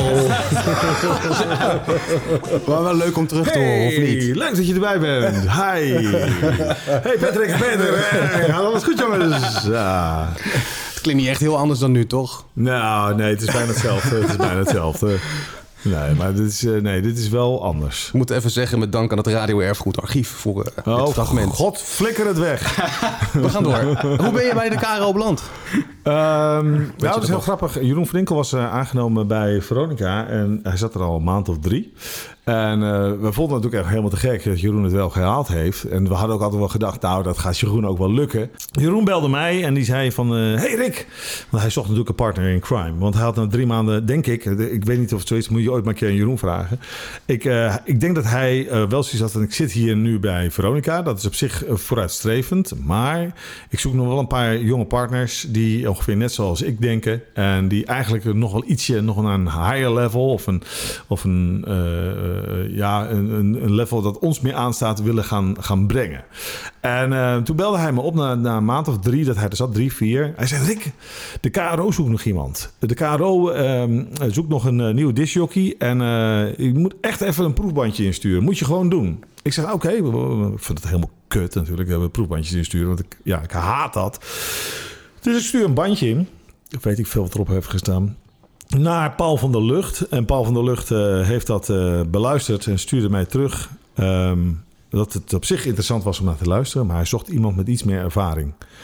Speaker 5: Maar wel leuk om terug te horen,
Speaker 1: hey,
Speaker 5: of niet?
Speaker 1: Leuk dat je erbij bent. Hi. Hey Patrick, Peter. Hey, alles goed jongens? Ja.
Speaker 5: Het klinkt niet echt heel anders dan nu, toch?
Speaker 1: Nou, nee, het is bijna hetzelfde. Het is bijna hetzelfde. Nee, maar dit is, uh, nee, dit is wel anders.
Speaker 5: We moeten even zeggen met dank aan het Radio Erfgoedarchief voor uh,
Speaker 1: oh,
Speaker 5: dit fragment.
Speaker 1: God, flikker het weg.
Speaker 5: We gaan door. Hoe ben je bij de K R O beland?
Speaker 1: Um, nou, dat is heel grappig. Jeroen Vrinkel was uh, aangenomen bij Veronica en hij zat er al een maand of drie. En uh, we vonden het natuurlijk echt helemaal te gek dat Jeroen het wel gehaald heeft. En we hadden ook altijd wel gedacht, nou, dat gaat Jeroen ook wel lukken. Jeroen belde mij en die zei van, uh, hey Rick. Want hij zocht natuurlijk een partner in crime. Want hij had na drie maanden, denk ik, ik weet niet of het zo is, moet je ooit maar een keer aan Jeroen vragen. Ik, uh, ik denk dat hij uh, wel zoiets had, en ik zit hier nu bij Veronica. Dat is op zich uh, vooruitstrevend. Maar ik zoek nog wel een paar jonge partners die ongeveer net zoals ik denken. En die eigenlijk nog wel ietsje, nog naar een higher level of een, of een uh, Uh, ja, een, een level dat ons meer aanstaat willen gaan, gaan brengen. En uh, toen belde hij me op na, na een maand of drie, dat hij er zat, drie, vier. Hij zei, Rick, de K R O zoekt nog iemand. De K R O uh, zoekt nog een uh, nieuwe discjockey en uh, je moet echt even een proefbandje insturen. Moet je gewoon doen. Ik zeg, oké, okay, ik vind het helemaal kut natuurlijk, dat we proefbandjes insturen, want ik, ja, ik haat dat. Dus ik stuur een bandje in. Ik weet ik veel wat erop heeft gestaan. Naar Paul van der Lucht. En Paul van der Lucht uh, heeft dat uh, beluisterd en stuurde mij terug. Um, dat het op zich interessant was om naar te luisteren. Maar hij zocht iemand met iets meer ervaring.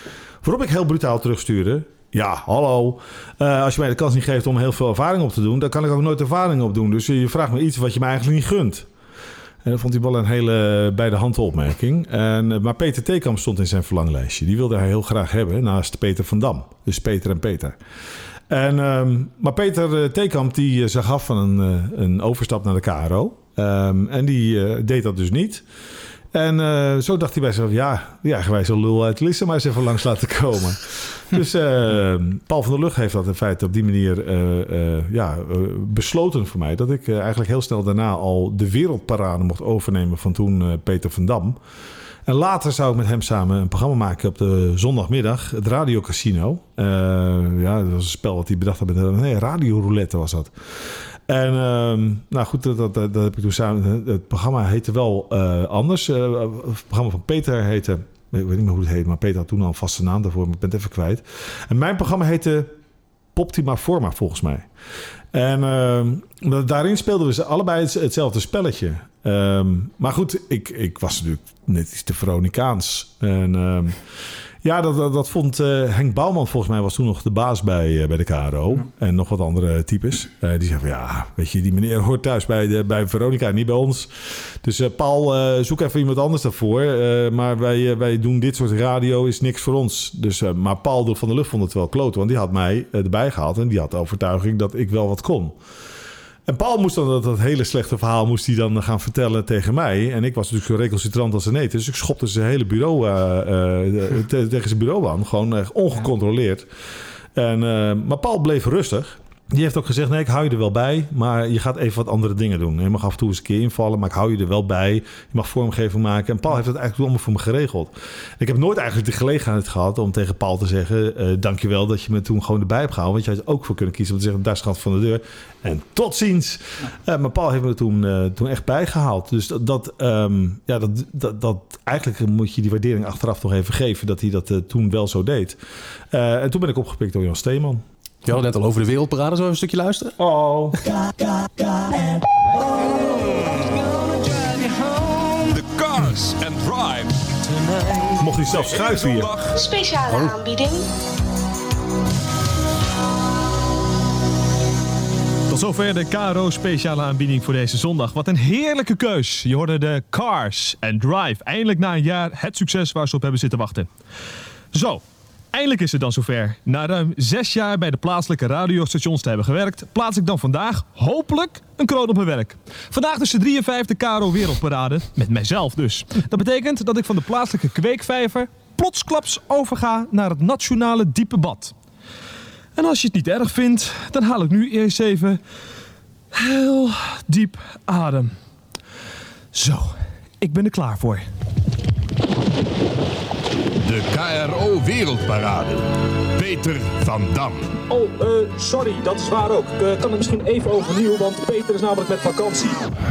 Speaker 1: Waarop ik heel brutaal terugstuurde. Ja, hallo. Uh, als je mij de kans niet geeft om heel veel ervaring op te doen... dan kan ik ook nooit ervaring op doen. Dus je vraagt me iets wat je mij eigenlijk niet gunt. En dat vond hij wel een hele bij de hand opmerking. En, maar Peter Thekamp stond in zijn verlanglijstje. Die wilde hij heel graag hebben naast Peter van Dam. Dus Peter en Peter. En, um, maar Peter Thekamp die zag af van een, een overstap naar de K R O. Um, en die uh, deed dat dus niet. En uh, zo dacht hij bij zichzelf... ja, die eigenwijze lul uit Lisse maar eens even langs laten komen. Dus uh, Paul van der Lug heeft dat in feite op die manier uh, uh, ja, uh, besloten voor mij... dat ik uh, eigenlijk heel snel daarna al de wereldparade mocht overnemen... van toen uh, Peter van Dam. En later zou ik met hem samen een programma maken op de zondagmiddag. Het Radio Casino. Uh, ja, dat was een spel wat hij bedacht had. Met, nee, Radio Roulette was dat. En uh, nou goed, dat, dat, dat heb ik toen samen... Het programma heette wel uh, anders. Uh, het programma van Peter heette... Ik weet niet meer hoe het heet, maar Peter had toen al een vaste naam daarvoor. Maar ik ben het even kwijt. En mijn programma heette Poptima Forma, volgens mij. En uh, daarin speelden we allebei het, hetzelfde spelletje. Um, maar goed, ik, ik was natuurlijk net iets te Veronicaans. En um, ja, dat, dat, dat vond uh, Henk Bouwman volgens mij was toen nog de baas bij, uh, bij de K R O. Ja. En nog wat andere types. Uh, die zeggen van ja, weet je, die meneer hoort thuis bij, de, bij Veronica, niet bij ons. Dus uh, Paul, uh, zoek even iemand anders daarvoor. Uh, maar wij, uh, wij doen dit soort radio, is niks voor ons. Dus, uh, maar Paul van der Lucht vond het wel kloten, want die had mij uh, erbij gehaald. En die had de overtuiging dat ik wel wat kon. En Paul moest dan dat, dat hele slechte verhaal moest hij dan gaan vertellen tegen mij. En ik was natuurlijk zo recalcitrant als een eten. Dus ik schopte zijn hele bureau uh, uh, te, tegen zijn bureau aan. Gewoon uh, ongecontroleerd. En, uh, maar Paul bleef rustig. Die heeft ook gezegd, nee, ik hou je er wel bij. Maar je gaat even wat andere dingen doen. Je mag af en toe eens een keer invallen, maar ik hou je er wel bij. Je mag vormgeving maken. En Paul heeft het eigenlijk allemaal voor me geregeld. En ik heb nooit eigenlijk de gelegenheid gehad om tegen Paul te zeggen... Uh, dankjewel dat je me toen gewoon erbij hebt gehaald. Want je had ook voor kunnen kiezen om te zeggen, daar is het van de deur. En tot ziens. Uh, maar Paul heeft me er toen, uh, toen echt bijgehaald. Dus dat, dat, um, ja, dat, dat, dat... Eigenlijk moet je die waardering achteraf nog even geven... dat hij dat uh, toen wel zo deed. Uh, en toen ben ik opgepikt door Jan Steeman.
Speaker 5: Je had net al over de wereldparade. Zullen we een stukje luisteren?
Speaker 1: Oh.
Speaker 2: The Cars and Drive.
Speaker 1: Mocht hij zelf schuiven hier.
Speaker 11: Speciale oh. aanbieding.
Speaker 10: Tot zover de K R O speciale aanbieding voor deze zondag. Wat een heerlijke keus. Je hoorde de Cars and Drive. Eindelijk na een jaar het succes waar ze op hebben zitten wachten. Zo. Eindelijk is het dan zover. Na ruim zes jaar bij de plaatselijke radiostations te hebben gewerkt... plaats ik dan vandaag hopelijk een kroon op mijn werk. Vandaag dus de drieënvijftigste K R O Wereldparade. Met mijzelf dus. Dat betekent dat ik van de plaatselijke kweekvijver... plotsklaps overga naar het nationale diepe bad. En als je het niet erg vindt... dan haal ik nu eerst even... heel diep adem. Zo, ik ben er klaar voor.
Speaker 12: De K R O Wereldparade. Peter van Dam.
Speaker 13: Oh, uh, sorry, dat is waar ook. Ik uh, kan het misschien even overnieuw, want Peter is namelijk met vakantie.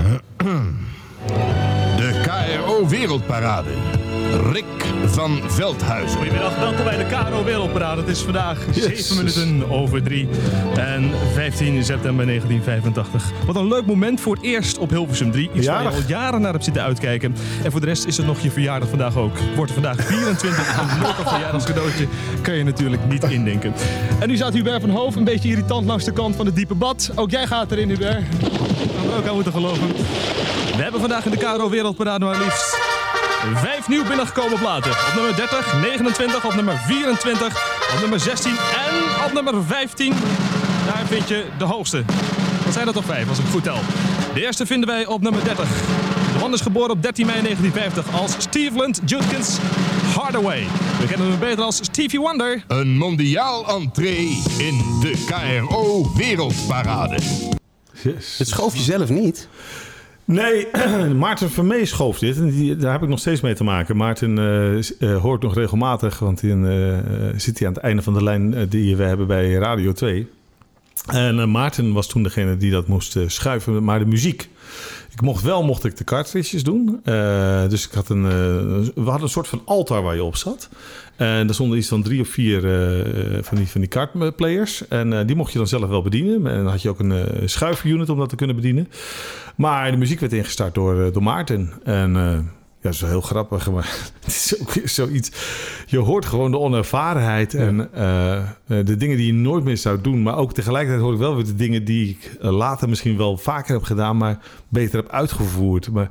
Speaker 12: De K R O Wereldparade. Rick van Veldhuizen.
Speaker 10: Goedemiddag, welkom bij de K R O Wereldparade. Het is vandaag zeven minuten over drie en vijftien september negentien vijfentachtig. Wat een leuk moment voor het eerst op Hilversum drie. Ik sta er al jaren naar heb zitten uitkijken. En voor de rest is het nog je verjaardag vandaag ook. Wordt er vandaag vierentwintig, een leuk verjaardagscadeautje kan je natuurlijk niet indenken. En nu staat Hubert van Hoof een beetje irritant langs de kant van het diepe bad. Ook jij gaat erin, Hubert. Daar gaan we ook aan moeten geloven. We hebben vandaag in de K R O Wereldparade maar liefst vijf nieuw binnengekomen platen. Op nummer dertig, negenentwintig, op nummer vierentwintig, op nummer zestien en op nummer vijftien. Daar vind je de hoogste. Wat zijn dat op vijf, als ik goed tel. De eerste vinden wij op nummer dertig. De man is geboren op dertien mei negentien vijftig als Steveland Judkins Hardaway. We kennen hem beter als Stevie Wonder.
Speaker 12: Een mondiaal entree in de K R O Wereldparade.
Speaker 5: Yes. Het schoof je zelf niet?
Speaker 1: Nee, Maarten Vermee schoof dit. En die, daar heb ik nog steeds mee te maken. Maarten uh, uh, hoort nog regelmatig, want dan uh, zit hij aan het einde van de lijn uh, die we hebben bij Radio twee. En uh, Maarten was toen degene die dat moest uh, schuiven, maar de muziek. Ik mocht wel, mocht ik de cartridges doen. Uh, dus ik had een, uh, we hadden een soort van altaar waar je op zat. En daar stonden iets van drie of vier uh, van die, van die kaartplayers. En uh, die mocht je dan zelf wel bedienen. En dan had je ook een uh, schuifunit om dat te kunnen bedienen. Maar de muziek werd ingestart door, uh, door Maarten. En uh, Ja, dat is wel heel grappig, maar het is ook weer zoiets. Je hoort gewoon de onervarenheid en uh, de dingen die je nooit meer zou doen. Maar ook tegelijkertijd hoor ik wel weer de dingen die ik later misschien wel vaker heb gedaan, maar beter heb uitgevoerd. Maar,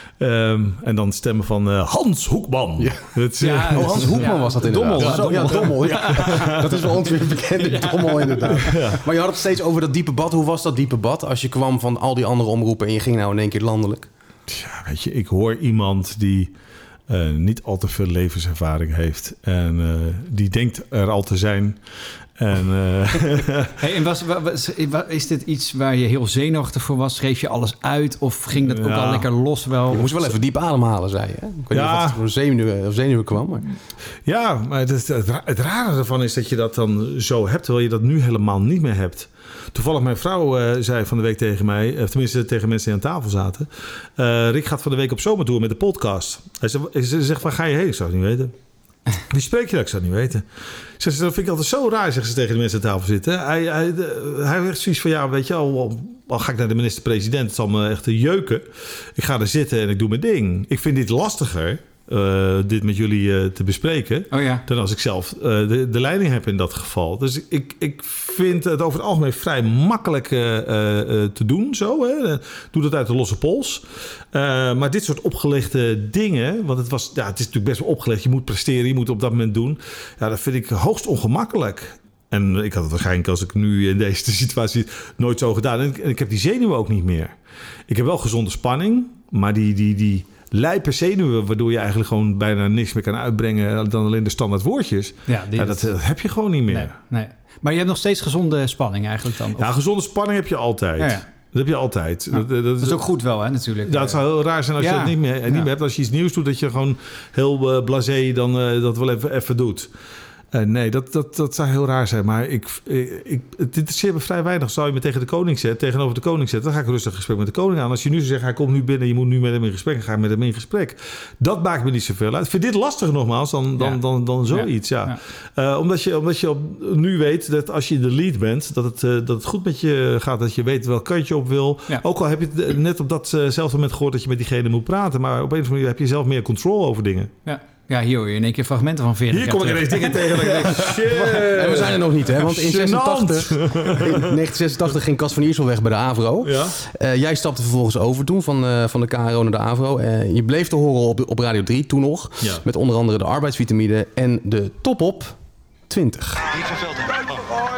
Speaker 1: um, en dan stemmen van uh, Hans Hoekman.
Speaker 5: Ja,
Speaker 1: het,
Speaker 5: uh, ja oh, Hans Hoekman ja. was dat inderdaad.
Speaker 1: Dommel,
Speaker 5: ja, Dommel. Ja, Dommel. Ja. Dat is wel ons weer bekende ja. Dommel inderdaad. Ja. Maar je had het steeds over dat diepe bad. Hoe was dat diepe bad als je kwam van al die andere omroepen en je ging nou in één keer landelijk?
Speaker 1: Ja, weet je, ik hoor iemand die uh, niet al te veel levenservaring heeft. En uh, die denkt er al te zijn. En, uh...
Speaker 8: hey, en was, was, is dit iets waar je heel zenuwachtig voor was? Schreef je alles uit? Of ging dat ook
Speaker 1: ja.
Speaker 8: al lekker los wel?
Speaker 5: Je moest wel even diep ademhalen, zei je. Hè? Ik weet ja. niet of het voor zenuwen, of zenuwen kwam. Maar...
Speaker 1: Ja, maar het, het, het rare ervan is dat je dat dan zo hebt, terwijl je dat nu helemaal niet meer hebt. Toevallig mijn vrouw uh, zei van de week tegen mij, of tenminste tegen mensen die aan tafel zaten. Uh, Rick gaat van de week op zomertour met de podcast. Hij zegt, waar ga je heen? Ik zou het niet weten. Wie spreek je dat? Ik zou het niet weten. Ze zegt, dat vind ik altijd zo raar, zeggen ze tegen de mensen aan tafel zitten. Hij, hij, hij heeft zoiets van, ja, weet je, al, al ga ik naar de minister-president, het zal me echt jeuken. Ik ga er zitten en ik doe mijn ding. Ik vind dit lastiger. Uh, dit met jullie uh, te bespreken.
Speaker 8: Oh ja.
Speaker 1: Dan als ik zelf uh, de, de leiding heb in dat geval. Dus ik, ik vind het over het algemeen vrij makkelijk uh, uh, te doen. Zo, hè. Doe dat uit de losse pols. Uh, maar dit soort opgelegde dingen. Want het, was, ja, het is natuurlijk best wel opgelegd. Je moet presteren, je moet het op dat moment doen. Ja, dat vind ik hoogst ongemakkelijk. En ik had het waarschijnlijk als ik nu in deze situatie nooit zo gedaan. En ik, en ik heb die zenuwen ook niet meer. Ik heb wel gezonde spanning. Maar die... die, die lijpe zenuwen, waardoor je eigenlijk gewoon bijna niks meer kan uitbrengen dan alleen de standaard woordjes. Ja, die, ja dat, dat heb je gewoon niet meer.
Speaker 8: Nee, nee. Maar je hebt nog steeds gezonde spanning eigenlijk dan? Of?
Speaker 1: Ja, gezonde spanning heb je altijd. Ja, ja. Dat heb je altijd.
Speaker 8: Ja,
Speaker 1: dat, dat,
Speaker 8: dat is ook goed wel, hè, natuurlijk.
Speaker 1: Ja, het zou heel raar zijn als ja. je dat niet meer, niet ja. meer hebt. Als je iets nieuws doet, dat je gewoon heel uh, blasé dan uh, dat wel even, even doet. Uh, nee, dat, dat, dat zou heel raar zijn. Maar ik, ik, het interesseert me vrij weinig. Zou je me tegen de koning zetten, tegenover de koning zetten, dan ga ik rustig gesprek met de koning aan. Als je nu zegt, hij komt nu binnen, je moet nu met hem in gesprek, dan ga ik met hem in gesprek. Dat maakt me niet zoveel uit. Ik vind dit lastiger nogmaals dan, dan, ja. dan, dan, dan zoiets. Ja. Ja. Uh, omdat je, omdat je op, nu weet dat als je in de lead bent, dat het, uh, dat het goed met je gaat, dat je weet welk kant je op wil. Ja. Ook al heb je het net op datzelfde moment gehoord dat je met diegene moet praten, maar op een of andere manier heb je zelf meer controle over dingen.
Speaker 8: Ja. Ja, hier hoor je in één keer fragmenten van veertig
Speaker 1: Hier kom ik ineens dingen tegen.
Speaker 5: En we zijn er nog niet, hè? Want in, zesentachtig, in negentien zesentachtig ging Cas van Iersel weg bij de AVRO. Ja. Uh, jij stapte vervolgens over toen van, uh, van de K R O naar de AVRO. Uh, je bleef te horen op, op Radio drie toen nog. Ja. Met onder andere de arbeidsvitamine en de Top Op twintig. Rick van Veldhuizen.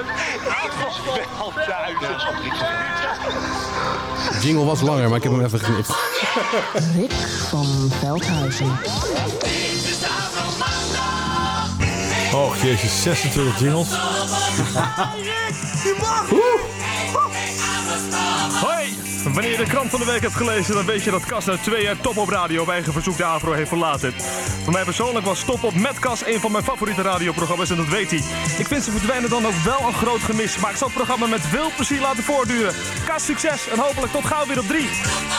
Speaker 5: De jingle was langer, maar ik heb hem even geknipt.
Speaker 11: Rick van Veldhuizen.
Speaker 1: Oh, jezus, zesentwintig jingles.
Speaker 10: Hoi! Wanneer je de krant van de week hebt gelezen, dan weet je dat Cas na twee jaar Top Op Radio op eigen verzoek de AVRO heeft verlaten. Voor mij persoonlijk was Top Op met Cas een van mijn favoriete radioprogramma's en dat weet hij. Ik vind ze verdwijnen dan ook wel een groot gemis, maar ik zal het programma met veel plezier laten voortduren. Cas, succes en hopelijk tot gauw weer op drie.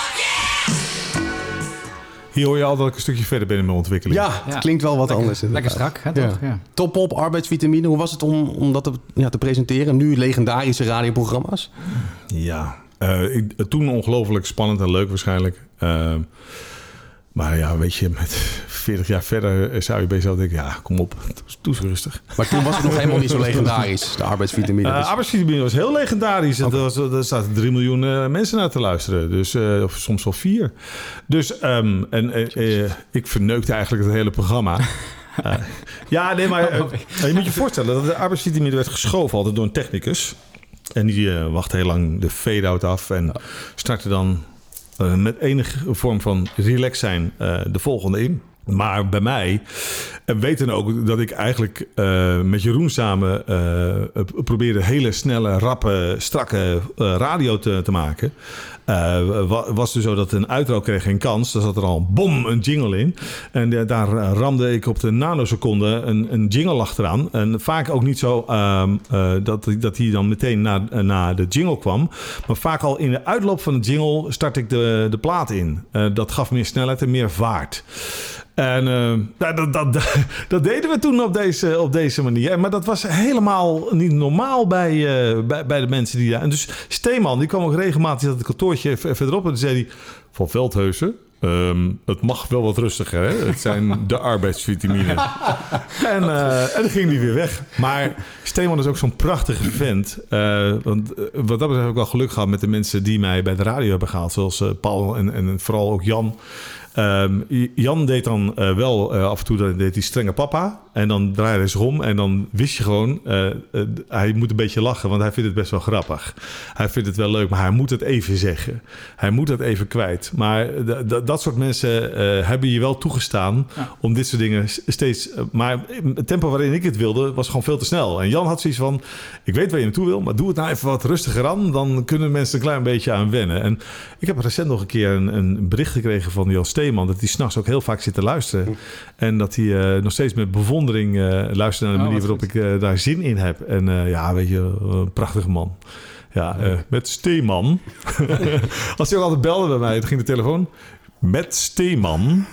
Speaker 1: Hier hoor je al dat ik een stukje verder ben in mijn ontwikkeling.
Speaker 5: Ja, het ja. klinkt wel wat
Speaker 8: lekker,
Speaker 5: anders.
Speaker 8: Lekker strak, hè, toch?
Speaker 5: Ja.
Speaker 8: Ja.
Speaker 5: Top Op, arbeidsvitamine. Hoe was het om, om dat te, ja, te presenteren? Nu legendarische radioprogramma's.
Speaker 1: Ja, uh, ik, toen ongelooflijk spannend en leuk waarschijnlijk. Uh, maar ja, weet je, met veertig jaar verder zou je bij jezelf denken, ja, kom op, doe eens rustig.
Speaker 5: Maar toen was het nog helemaal niet zo legendarisch, de arbeidsvitamine.
Speaker 1: Uh,
Speaker 5: dus.
Speaker 1: arbeidsvitamine was heel legendarisch. Okay. Er, was, er zaten drie miljoen uh, mensen naar te luisteren. Dus, uh, of soms wel vier. Dus, um, en uh, uh, ik verneukte eigenlijk het hele programma. Uh, ja, nee, maar uh, je moet je voorstellen dat de arbeidsvitamine werd geschoven altijd door een technicus. En die uh, wachtte heel lang de fade-out af en startte dan uh, met enige vorm van relax zijn uh, de volgende in. Maar bij mij uh, weten ook dat ik eigenlijk uh, met Jeroen samen uh, probeerde hele snelle, rappe, strakke uh, radio te, te maken. Uh, was dus zo dat een uitro kreeg geen kans. Daar zat er al bom een jingle in. En uh, daar uh, ramde ik op de nanoseconde een, een jingle achteraan. En vaak ook niet zo uh, uh, dat, dat hij dan meteen na, uh, na de jingle kwam. Maar vaak al in de uitloop van de jingle start ik de, de plaat in. Uh, dat gaf meer snelheid en meer vaart. En uh, dat, dat, dat, dat deden we toen op deze, op deze manier. Maar dat was helemaal niet normaal bij, uh, bij, bij de mensen die daar... En dus Steeman, die kwam ook regelmatig uit het kantoortje verderop en zei hij... Van Veldhuizen, Um, het mag wel wat rustiger, hè? Het zijn de arbeidsvitamine. en, uh, en dan ging hij weer weg. Maar Steeman is ook zo'n prachtige vent. Uh, want uh, wat dat betreft heb ik wel geluk gehad met de mensen die mij bij de radio hebben gehaald. Zoals uh, Paul en, en vooral ook Jan. Um, Jan deed dan uh, wel uh, af en toe dan deed hij strenge papa. En dan draaide hij zich om. En dan wist je gewoon, uh, uh, hij moet een beetje lachen. Want hij vindt het best wel grappig. Hij vindt het wel leuk, maar hij moet het even zeggen. Hij moet het even kwijt. Maar d- d- dat soort mensen uh, hebben je wel toegestaan ja. om dit soort dingen steeds... Uh, maar het tempo waarin ik het wilde was gewoon veel te snel. En Jan had zoiets van, ik weet waar je naartoe wil, maar doe het nou even wat rustiger aan. Dan kunnen mensen een klein beetje aan wennen. En ik heb recent nog een keer een, een bericht gekregen van Jan Steeman, dat hij 's nachts ook heel vaak zit te luisteren. Hm. En dat hij uh, nog steeds met bewondering uh, luistert naar de manier oh, waarop goed. ik uh, daar zin in heb. En uh, ja, weet je, een prachtige man. Ja, uh, met Steeman. Als hij ook altijd belde bij mij, dan ging de telefoon. Met Steeman.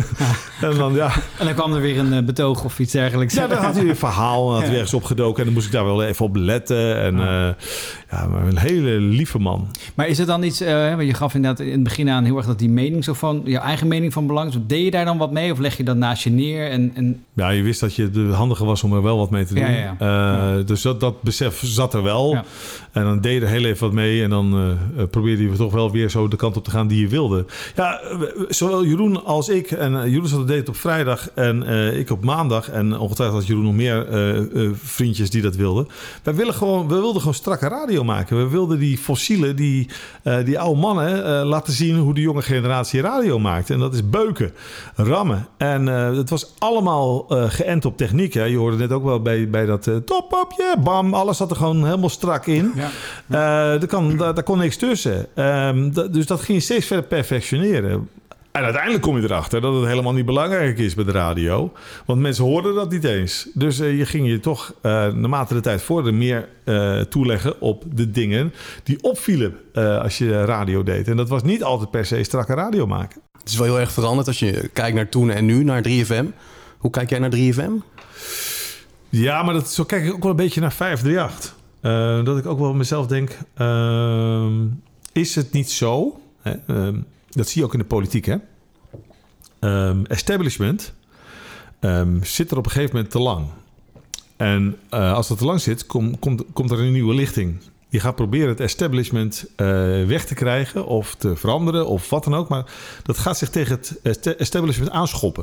Speaker 1: en dan, ja.
Speaker 8: En dan kwam er weer een uh, betoog of iets dergelijks.
Speaker 1: Ja, dan had hij een verhaal en had hij ja. ergens opgedoken. En dan moest ik daar wel even op letten. En ja, uh, ja maar een hele lieve man.
Speaker 8: Maar is het dan iets, uh, je gaf inderdaad in het begin aan heel erg dat die mening zo van, jouw eigen mening van belang is. Deed je daar dan wat mee of leg je dat naast je neer? En, en...
Speaker 1: Ja, je wist dat je de handige was om er wel wat mee te doen. Ja, ja, ja. Uh, dus dat, dat besef zat er wel. Ja. En dan deed je er heel even wat mee. En dan uh, probeerde je toch wel weer zo de kant op te gaan die je wilde. Ja, zowel Jeroen als ik. En uh, Jeroen zat deed het op vrijdag en uh, ik op maandag. En ongetwijfeld had Jeroen nog meer uh, uh, vriendjes die dat wilden. Wij willen gewoon, we wilden gewoon strakke radio maken. We wilden die fossielen, die, uh, die oude mannen, uh, laten zien hoe de jonge generatie radio maakt. En dat is beuken, rammen. En uh, het was allemaal uh, geënt op techniek. Hè. Je hoorde net ook wel bij, bij dat uh, top-upje, bam. Alles zat er gewoon helemaal strak in. Ja. Uh, daar, kan, daar, daar kon niks tussen. Um, d- dus dat ging je steeds verder perfectioneren. En uiteindelijk kom je erachter dat het helemaal niet belangrijk is bij de radio. Want mensen hoorden dat niet eens. Dus uh, je ging je toch, uh, naarmate de tijd vorderde, meer uh, toeleggen op de dingen die opvielen uh, als je radio deed. En dat was niet altijd per se strakke radio maken.
Speaker 5: Het is wel heel erg veranderd als je kijkt naar toen en nu, naar drie F M. Hoe kijk jij naar drie F M?
Speaker 1: Ja, maar dat, zo kijk ik ook wel een beetje naar vijf drie acht. Uh, dat ik ook wel mezelf denk, uh, is het niet zo? Hè? Uh, dat zie je ook in de politiek, hè? Um, establishment um, zit er op een gegeven moment te lang. En uh, als dat te lang zit, kom, komt, komt er een nieuwe lichting. Die gaat proberen het establishment uh, weg te krijgen of te veranderen of wat dan ook. Maar dat gaat zich tegen het establishment aanschoppen.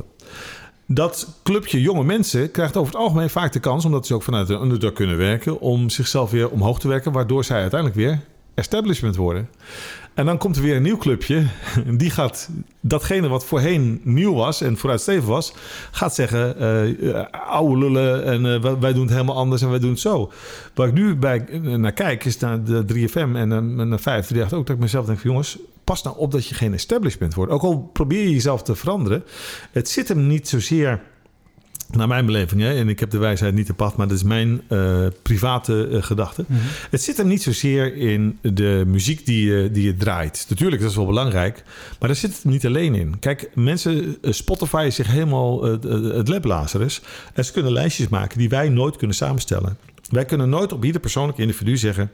Speaker 1: Dat clubje jonge mensen krijgt over het algemeen vaak de kans, omdat ze ook vanuit de underdog kunnen werken, om zichzelf weer omhoog te werken, waardoor zij uiteindelijk weer establishment worden. En dan komt er weer een nieuw clubje. Die gaat datgene wat voorheen nieuw was en vooruitstrevend was, gaat zeggen, uh, ouwe lullen en uh, wij doen het helemaal anders en wij doen het zo. Waar ik nu bij naar kijk is naar de drie F M en uh, naar vijf drie acht ook, dat ik mezelf denk van jongens, pas nou op dat je geen establishment wordt. Ook al probeer je jezelf te veranderen. Het zit hem niet zozeer, naar mijn beleving, hè, en ik heb de wijsheid niet te pad, maar dat is mijn uh, private uh, gedachte. Mm-hmm. Het zit hem niet zozeer in de muziek die je, die je draait. Natuurlijk, dat is wel belangrijk, maar daar zit het niet alleen in. Kijk, mensen, uh, Spotify is zich helemaal uh, het lablazerus. En ze kunnen lijstjes maken die wij nooit kunnen samenstellen. Wij kunnen nooit op ieder persoonlijk individu zeggen,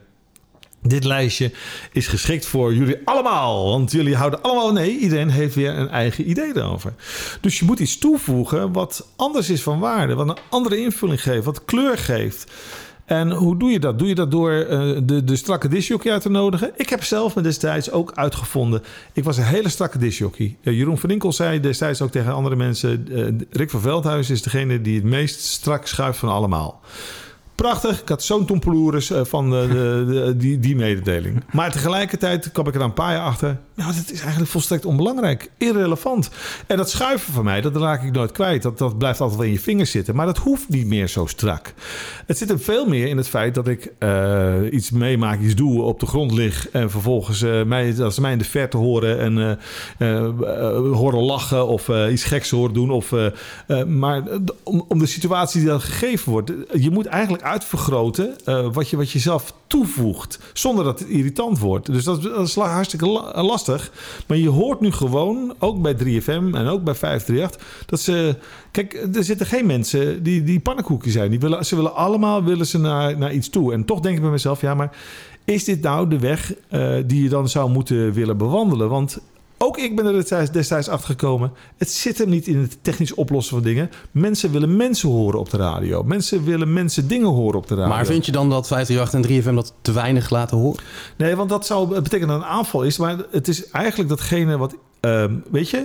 Speaker 1: dit lijstje is geschikt voor jullie allemaal. Want jullie houden allemaal... Nee, iedereen heeft weer een eigen idee erover. Dus je moet iets toevoegen wat anders is van waarde. Wat een andere invulling geeft. Wat kleur geeft. En hoe doe je dat? Doe je dat door uh, de, de strakke discjockey uit te nodigen? Ik heb zelf me destijds ook uitgevonden. Ik was een hele strakke discjockey. Uh, Jeroen van Inkel zei destijds ook tegen andere mensen, Uh, Rick van Veldhuizen is degene die het meest strak schuift van allemaal. Prachtig, ik had zo'n tompeloeris van de, de, de, die, die mededeling. Maar tegelijkertijd kwam ik er een paar jaar achter. Nou, dat is eigenlijk volstrekt onbelangrijk. Irrelevant. En dat schuiven van mij, dat raak ik nooit kwijt. Dat, dat blijft altijd wel in je vingers zitten. Maar dat hoeft niet meer zo strak. Het zit hem veel meer in het feit dat ik uh, iets meemaak, iets doe, op de grond lig. En vervolgens uh, mij, als ze mij in de verte horen en uh, uh, uh, horen lachen of uh, iets geks horen doen. Of, uh, uh, maar om, om de situatie die dan gegeven wordt. Je moet eigenlijk uitvergroten uh, wat, je, wat je zelf toevoegt, zonder dat het irritant wordt. Dus dat, dat is hartstikke la- lastig. Maar je hoort nu gewoon, ook bij drie F M en ook bij vijf drie acht, dat ze... Kijk, er zitten geen mensen die, die pannenkoeken zijn. Die willen, ze willen allemaal willen ze naar, naar iets toe. En toch denk ik bij mezelf, ja, maar is dit nou de weg uh, die je dan zou moeten willen bewandelen? Want ook ik ben er destijds, destijds achter gekomen. Het zit hem niet in het technisch oplossen van dingen. Mensen willen mensen horen op de radio. Mensen willen mensen dingen horen op de radio.
Speaker 5: Maar vind je dan dat vijfhonderdachttien en drie F M dat te weinig laten horen?
Speaker 1: Nee, want dat zou betekenen dat een aanval is. Maar het is eigenlijk datgene wat... Uh, weet je,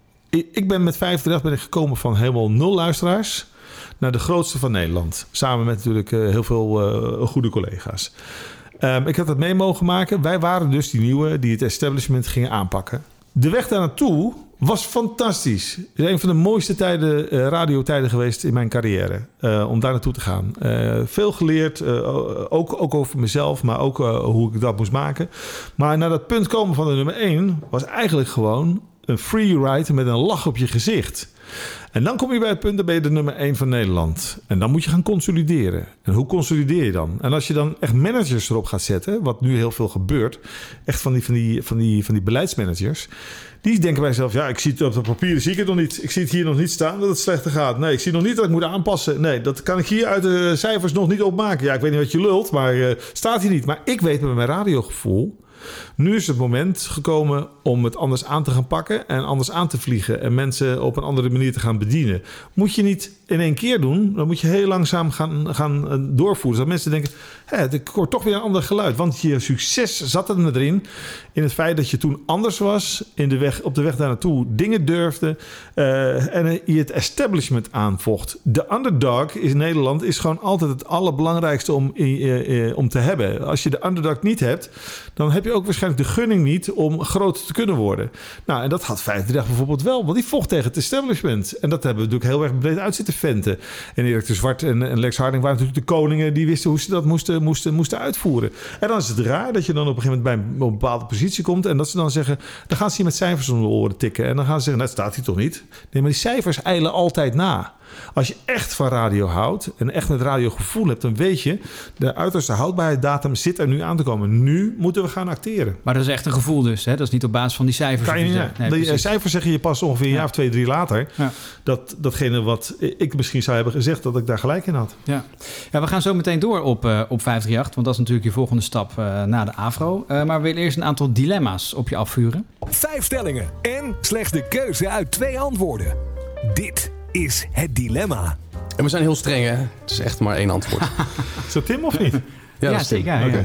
Speaker 1: ik ben met vijfhonderdachttien ben ik gekomen van helemaal nul luisteraars naar de grootste van Nederland. Samen met natuurlijk uh, heel veel uh, goede collega's. Um, ik had dat mee mogen maken. Wij waren dus die nieuwe die het establishment gingen aanpakken. De weg daar naartoe was fantastisch. Het is een van de mooiste tijden, uh, radiotijden geweest in mijn carrière. Uh, om daar naartoe te gaan. Uh, veel geleerd, uh, ook, ook over mezelf, maar ook uh, hoe ik dat moest maken. Maar naar dat punt komen van de nummer één was eigenlijk gewoon een free ride met een lach op je gezicht. En dan kom je bij het punt, dan ben je de nummer één van Nederland. En dan moet je gaan consolideren. En hoe consolideer je dan? En als je dan echt managers erop gaat zetten, wat nu heel veel gebeurt, echt van die, van die, van die, van die beleidsmanagers, die denken bij zichzelf, ja, ik zie het op de papieren, zie ik het nog niet. Ik zie het hier nog niet staan dat het slechter gaat. Nee, ik zie nog niet dat ik moet aanpassen. Nee, dat kan ik hier uit de cijfers nog niet opmaken. Ja, ik weet niet wat je lult, maar uh, staat hier niet. Maar ik weet met mijn radiogevoel, nu is het moment gekomen om het anders aan te gaan pakken en anders aan te vliegen en mensen op een andere manier te gaan bedienen. Moet je niet in één keer doen, dan moet je heel langzaam gaan, gaan doorvoeren. Zodat mensen denken, hé, ik hoor toch weer een ander geluid. Want je succes zat er erin, in het feit dat je toen anders was, in de weg, op de weg daar naartoe dingen durfde uh, en je het establishment aanvocht. De underdog in Nederland is gewoon altijd het allerbelangrijkste om, uh, uh, om te hebben. Als je de underdog niet hebt, dan heb je ook waarschijnlijk de gunning niet om groot te kunnen worden. Nou, en dat had vijfhonderdachttien bijvoorbeeld wel, want die vocht tegen het establishment. En dat hebben we natuurlijk heel erg breed uit zitten venten. En Erik de Zwart en, en Lex Harding waren natuurlijk de koningen die wisten hoe ze dat moesten, moesten, moesten uitvoeren. En dan is het raar dat je dan op een gegeven moment bij een bepaalde positie komt en dat ze dan zeggen, dan gaan ze hier met cijfers om de oren tikken. En dan gaan ze zeggen, nou, dat staat hier toch niet? Nee, maar die cijfers eilen altijd na. Als je echt van radio houdt en echt met radiogevoel hebt, dan weet je, de uiterste houdbaarheidsdatum zit er nu aan te komen. Nu moeten we gaan acteren.
Speaker 8: Maar dat is echt een gevoel dus, hè? Dat is niet op basis van die cijfers.
Speaker 1: Kan je niet,
Speaker 8: nee,
Speaker 1: de precies. Cijfers zeggen je pas ongeveer een
Speaker 8: ja.
Speaker 1: jaar of twee, drie later.
Speaker 8: Ja.
Speaker 1: Dat datgene wat ik misschien zou hebben gezegd, dat ik daar gelijk in had.
Speaker 8: Ja, ja we gaan zo meteen door op, uh, op vijfhonderdachttien, want dat is natuurlijk je volgende stap uh, na de AVRO. Uh, maar we willen eerst een aantal dilemma's op je afvuren.
Speaker 2: Vijf stellingen en slechts de keuze uit twee antwoorden. Dit is het dilemma.
Speaker 5: En we zijn heel streng, hè? Het is echt maar één antwoord.
Speaker 1: Is dat Tim of niet?
Speaker 5: Ja,
Speaker 8: ja zeker. Ja,
Speaker 5: okay.
Speaker 8: ja.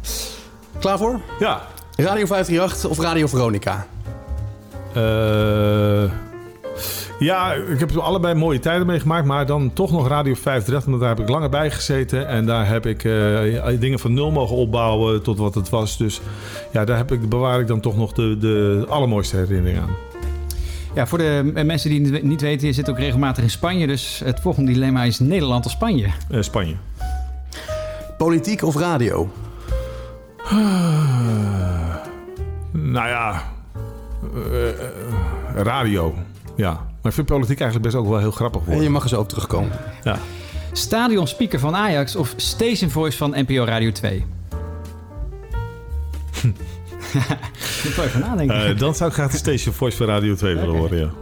Speaker 5: Klaar voor?
Speaker 1: Ja.
Speaker 5: Radio vijfhonderdachttien of Radio Veronica?
Speaker 1: Uh, ja, ik heb allebei mooie tijden meegemaakt, maar dan toch nog Radio vijfhonderdachttien, want daar heb ik langer bij gezeten en daar heb ik uh, dingen van nul mogen opbouwen tot wat het was. Dus ja, daar heb ik, bewaar ik dan toch nog de, de allermooiste herinneringen aan.
Speaker 8: Ja, voor de mensen die het niet weten, je zit ook regelmatig in Spanje. Dus het volgende dilemma is Nederland of Spanje?
Speaker 1: Uh, Spanje.
Speaker 5: Politiek of radio?
Speaker 1: Uh, nou ja, uh, uh, radio. Ja, maar ik vind politiek eigenlijk best ook wel heel grappig worden.
Speaker 5: En je mag er zo op terugkomen.
Speaker 1: Ja.
Speaker 8: Stadionspeaker van Ajax of Station Voice van N P O Radio twee? Moet je even nadenken.
Speaker 1: Uh, dan zou ik graag de Station Voice van Radio twee willen okay. horen, ja.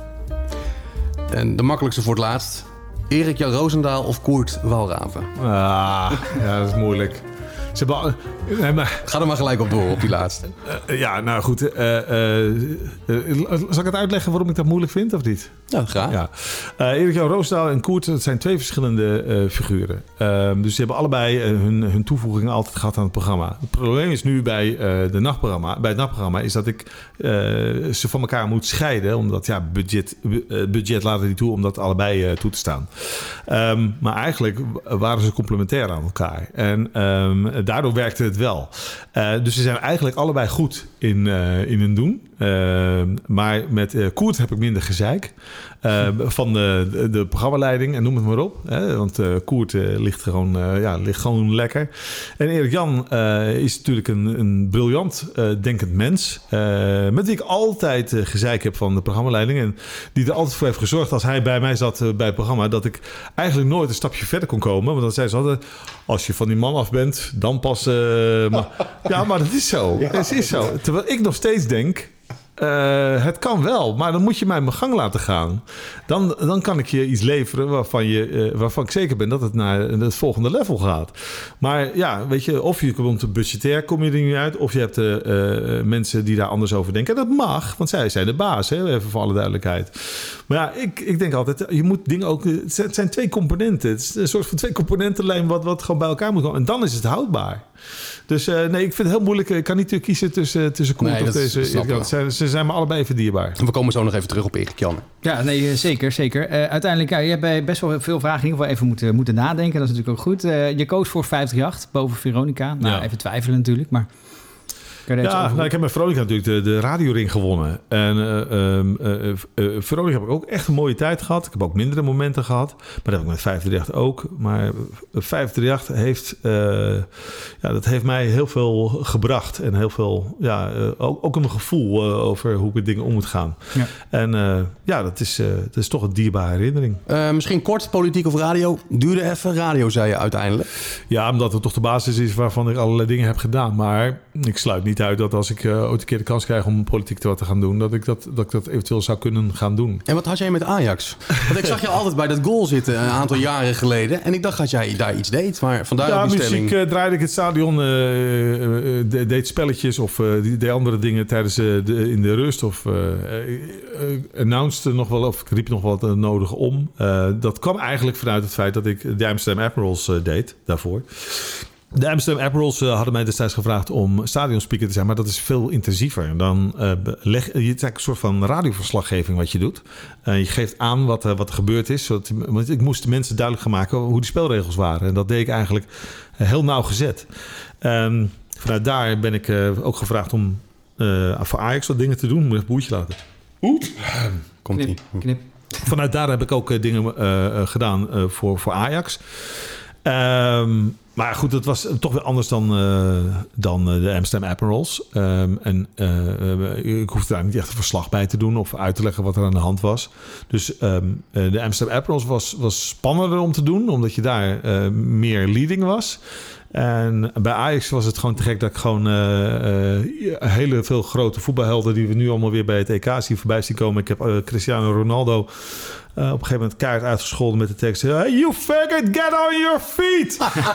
Speaker 5: En de makkelijkste voor het laatst. Erik Jan Roosendaal of Koert Walraven?
Speaker 1: Ah, ja, dat is moeilijk. Ze hebben, nee, maar,
Speaker 5: Ga er maar gelijk op door, op die laatste.
Speaker 1: Uh, ja, nou goed. Uh, uh, uh, zal ik het uitleggen waarom ik dat moeilijk vind, of niet?
Speaker 5: Ja, graag.
Speaker 1: Ja. Uh, Erik Jan Roosendaal en Koert, dat zijn twee verschillende uh, figuren. Uh, dus ze hebben allebei uh, hun, hun toevoeging altijd gehad aan het programma. Het probleem is nu bij, uh, de nachtprogramma, bij het nachtprogramma... is dat ik uh, ze van elkaar moet scheiden. Omdat ja, budget, uh, budget laat het niet toe om dat allebei uh, toe te staan. Um, maar eigenlijk waren ze complementair aan elkaar. En um, daardoor werkte het wel. Uh, dus ze zijn eigenlijk allebei goed in, uh, in hun doen. Uh, maar met uh, Koert heb ik minder gezeik. Uh, van de, de, de programmaleiding en noem het maar op. Hè? Want uh, Koert uh, ligt, gewoon, uh, ja, ligt gewoon lekker. En Erik Jan uh, is natuurlijk een, een briljant uh, denkend mens. Uh, met wie ik altijd uh, gezeik heb van de programmaleiding. En die er altijd voor heeft gezorgd als hij bij mij zat uh, bij het programma. Dat ik eigenlijk nooit een stapje verder kon komen. Want dan zei ze altijd, als je van die man af bent, dan pas... Uh, maar, ja, maar dat is zo. Ja, het is zo. Terwijl ik nog steeds denk... Uh, het kan wel, maar dan moet je mij mijn gang laten gaan. Dan, dan kan ik je iets leveren waarvan, je, uh, waarvan ik zeker ben dat het naar het volgende level gaat. Maar ja, weet je, of je komt budgetair, kom je er niet uit. Of je hebt uh, uh, mensen die daar anders over denken. En dat mag, want zij zijn de baas, hè, even voor alle duidelijkheid. Maar ja, ik, ik denk altijd, je moet dingen ook... Het zijn twee componenten. Het is een soort van twee componentenlijn wat, wat gewoon bij elkaar moet komen. En dan is het houdbaar. Dus uh, nee, ik vind het heel moeilijk. Ik kan niet kiezen tussen, tussen Koert nee, of deze. Ze, ze zijn me allebei even dierbaar.
Speaker 5: We komen zo nog even terug op Erik Jan.
Speaker 8: Ja, nee, zeker, zeker. Uh, uiteindelijk, ja, je hebt bij best wel veel vragen in ieder geval even moeten, moeten nadenken. Dat is natuurlijk ook goed. Uh, je koos voor vijfenvijftig boven Veronica. Nou, ja. Even twijfelen natuurlijk, maar...
Speaker 1: Ja, nou, ik heb met Veronica natuurlijk de, de radioring gewonnen. En uh, uh, uh, uh, Veronica heb ik ook echt een mooie tijd gehad. Ik heb ook mindere momenten gehad. Maar dat heb ik met vijfhonderdachtig ook. Maar vijfhonderdachtig heeft, uh, ja, dat heeft mij heel veel gebracht. En heel veel, ja, uh, ook, ook een gevoel uh, over hoe ik met dingen om moet gaan. Ja. En uh, ja, dat is, uh, dat is toch een dierbare herinnering.
Speaker 5: Uh, misschien kort, politiek of radio. Duurde even. Radio, zei je uiteindelijk.
Speaker 1: Ja, omdat het toch de basis is waarvan ik allerlei dingen heb gedaan. Maar ik sluit niet uit dat als ik uh, ooit een keer de kans krijg om politiek te wat te gaan doen, dat ik dat, dat ik dat eventueel zou kunnen gaan doen.
Speaker 5: En wat had jij met Ajax? Want ik zag je altijd bij dat goal zitten een aantal jaren geleden. En ik dacht dat jij daar iets deed. Maar vandaar
Speaker 1: ja,
Speaker 5: ook die
Speaker 1: muziek
Speaker 5: stelling.
Speaker 1: Uh, draaide ik het stadion, uh, uh, deed spelletjes of uh, die, die andere dingen tijdens uh, de, in de rust. Of uh, uh, announced nog wel, of ik riep nog wat uh, nodig om. Uh, dat kwam eigenlijk vanuit het feit dat ik de Amsterdam Admirals uh, deed daarvoor. De Amsterdam Admirals uh, hadden mij destijds gevraagd om stadionspeaker te zijn, maar dat is veel intensiever. Dan uh, leg je het eigenlijk een soort van radioverslaggeving wat je doet. Uh, je geeft aan wat, uh, wat er gebeurd is. Zodat, want ik moest de mensen duidelijk gaan maken hoe die spelregels waren. En dat deed ik eigenlijk uh, heel nauwgezet. Um, vanuit daar ben ik uh, ook gevraagd om uh, voor Ajax wat dingen te doen. Moet ik het boertje laten. Oep.
Speaker 5: Komt-ie.
Speaker 8: Knip, knip.
Speaker 1: Vanuit daar heb ik ook uh, dingen uh, uh, gedaan uh, voor, voor Ajax. Um, Maar goed, dat was toch weer anders dan, uh, dan de Amsterdam Admirals. Um, en uh, ik hoefde daar niet echt een verslag bij te doen of uit te leggen wat er aan de hand was. Dus um, de Amsterdam Admirals was, was spannender om te doen, omdat je daar uh, meer leading was. En bij Ajax was het gewoon te gek dat ik gewoon uh, uh, hele veel grote voetbalhelden die we nu allemaal weer bij het E K zien voorbij zien komen. Ik heb uh, Cristiano Ronaldo Uh, op een gegeven moment kaart uitgescholden met de tekst: hey, you faggot, get on your feet!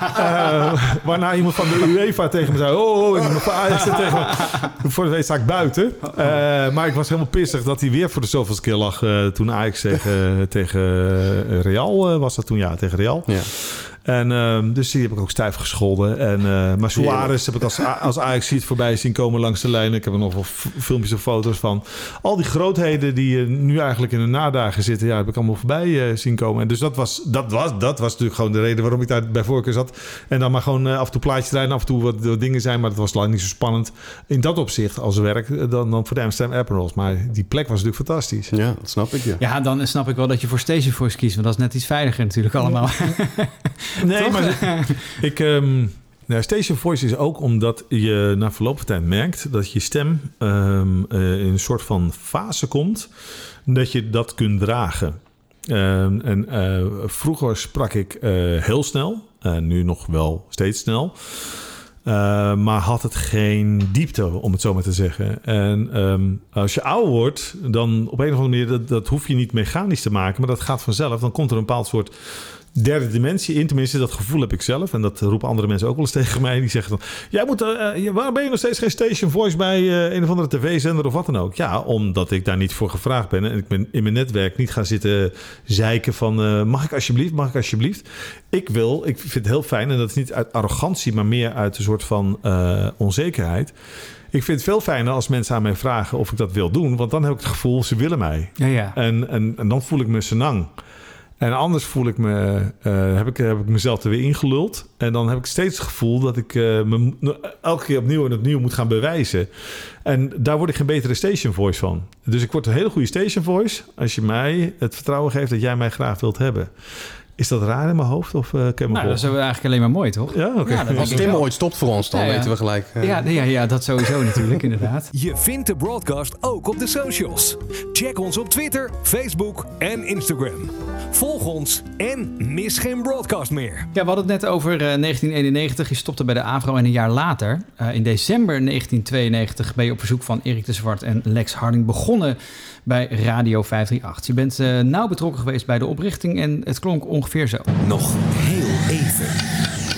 Speaker 1: uh, waarna iemand van de UEFA tegen me zei: oh, oh, en iemand van Ajax tegen me. Voor de weet sta ik buiten. Uh, maar ik was helemaal pissig dat hij weer voor de zoveelste keer lag uh, toen Ajax tegen, tegen Real uh, was dat toen, ja, tegen Real. Ja. En uh, dus die heb ik ook stijf gescholden. En, uh, maar Suarez heb ik als, als Ajax ziet voorbij zien komen langs de lijn. Ik heb er nog wel f- filmpjes en foto's van. Al die grootheden die uh, nu eigenlijk in de nadagen zitten, ja, heb ik allemaal voorbij uh, zien komen. En dus dat was, dat, was, dat was natuurlijk gewoon de reden waarom ik daar bij voorkeur zat. En dan maar gewoon uh, af en toe plaatjes draaien, af en toe wat, wat dingen zijn. Maar dat was lang niet zo spannend in dat opzicht als werk dan, dan voor de Amsterdam Admirals. Maar die plek was natuurlijk fantastisch.
Speaker 5: Ja, dat snap ik. Ja,
Speaker 8: ja dan snap ik wel dat je voor Station Voice kiest. Want dat is net iets veiliger natuurlijk allemaal.
Speaker 1: Nee, toch? Maar ik, um, nou, Station Voice is ook omdat je na verloop van tijd merkt dat je stem um, uh, in een soort van fase komt dat je dat kunt dragen. Um, en uh, vroeger sprak ik uh, heel snel, uh, nu nog wel steeds snel. Uh, maar had het geen diepte, om het zo maar te zeggen. En um, als je ouder wordt, dan op een of andere manier, dat, dat hoef je niet mechanisch te maken, maar dat gaat vanzelf. Dan komt er een bepaald soort derde dimensie in. Tenminste, dat gevoel heb ik zelf. En dat roepen andere mensen ook wel eens tegen mij. Die zeggen dan: jij moet, uh, waarom ben je nog steeds geen Station Voice bij uh, een of andere tv-zender of wat dan ook? Ja, omdat ik daar niet voor gevraagd ben. En ik ben in mijn netwerk niet gaan zitten zeiken van uh, mag ik alsjeblieft, mag ik alsjeblieft. Ik wil, ik vind het heel fijn. En dat is niet uit arrogantie, maar meer uit een soort van uh, onzekerheid. Ik vind het veel fijner als mensen aan mij vragen of ik dat wil doen. Want dan heb ik het gevoel, ze willen mij.
Speaker 8: Ja, ja.
Speaker 1: En, en, en dan voel ik me senang. En anders voel ik me, uh, heb, ik, heb ik mezelf er weer ingeluld. En dan heb ik steeds het gevoel dat ik uh, me elke keer opnieuw en opnieuw moet gaan bewijzen. En daar word ik geen betere station voice van. Dus ik word een hele goede station voice als je mij het vertrouwen geeft dat jij mij graag wilt hebben. Is dat raar in mijn hoofd? Of uh, ken
Speaker 8: nou, dat is eigenlijk alleen maar mooi, toch?
Speaker 1: Ja, oké. Okay.
Speaker 5: Ja, als Tim ooit stopt voor ons, dan ja, ja. weten we gelijk. Uh...
Speaker 8: Ja, ja, ja, dat sowieso natuurlijk, inderdaad.
Speaker 2: Je vindt de broadcast ook op de socials. Check ons op Twitter, Facebook en Instagram. Volg ons en mis geen broadcast meer.
Speaker 8: Ja, we hadden het net over uh, negentien eenennegentig. Je stopte bij de AVRO en een jaar later, uh, in december negentien tweeënnegentig... ben je op verzoek van Erik de Zwart en Lex Harding begonnen bij Radio vijf drie acht. Je bent uh, nauw betrokken geweest bij de oprichting en het klonk ongeveer zo.
Speaker 9: Nog heel even.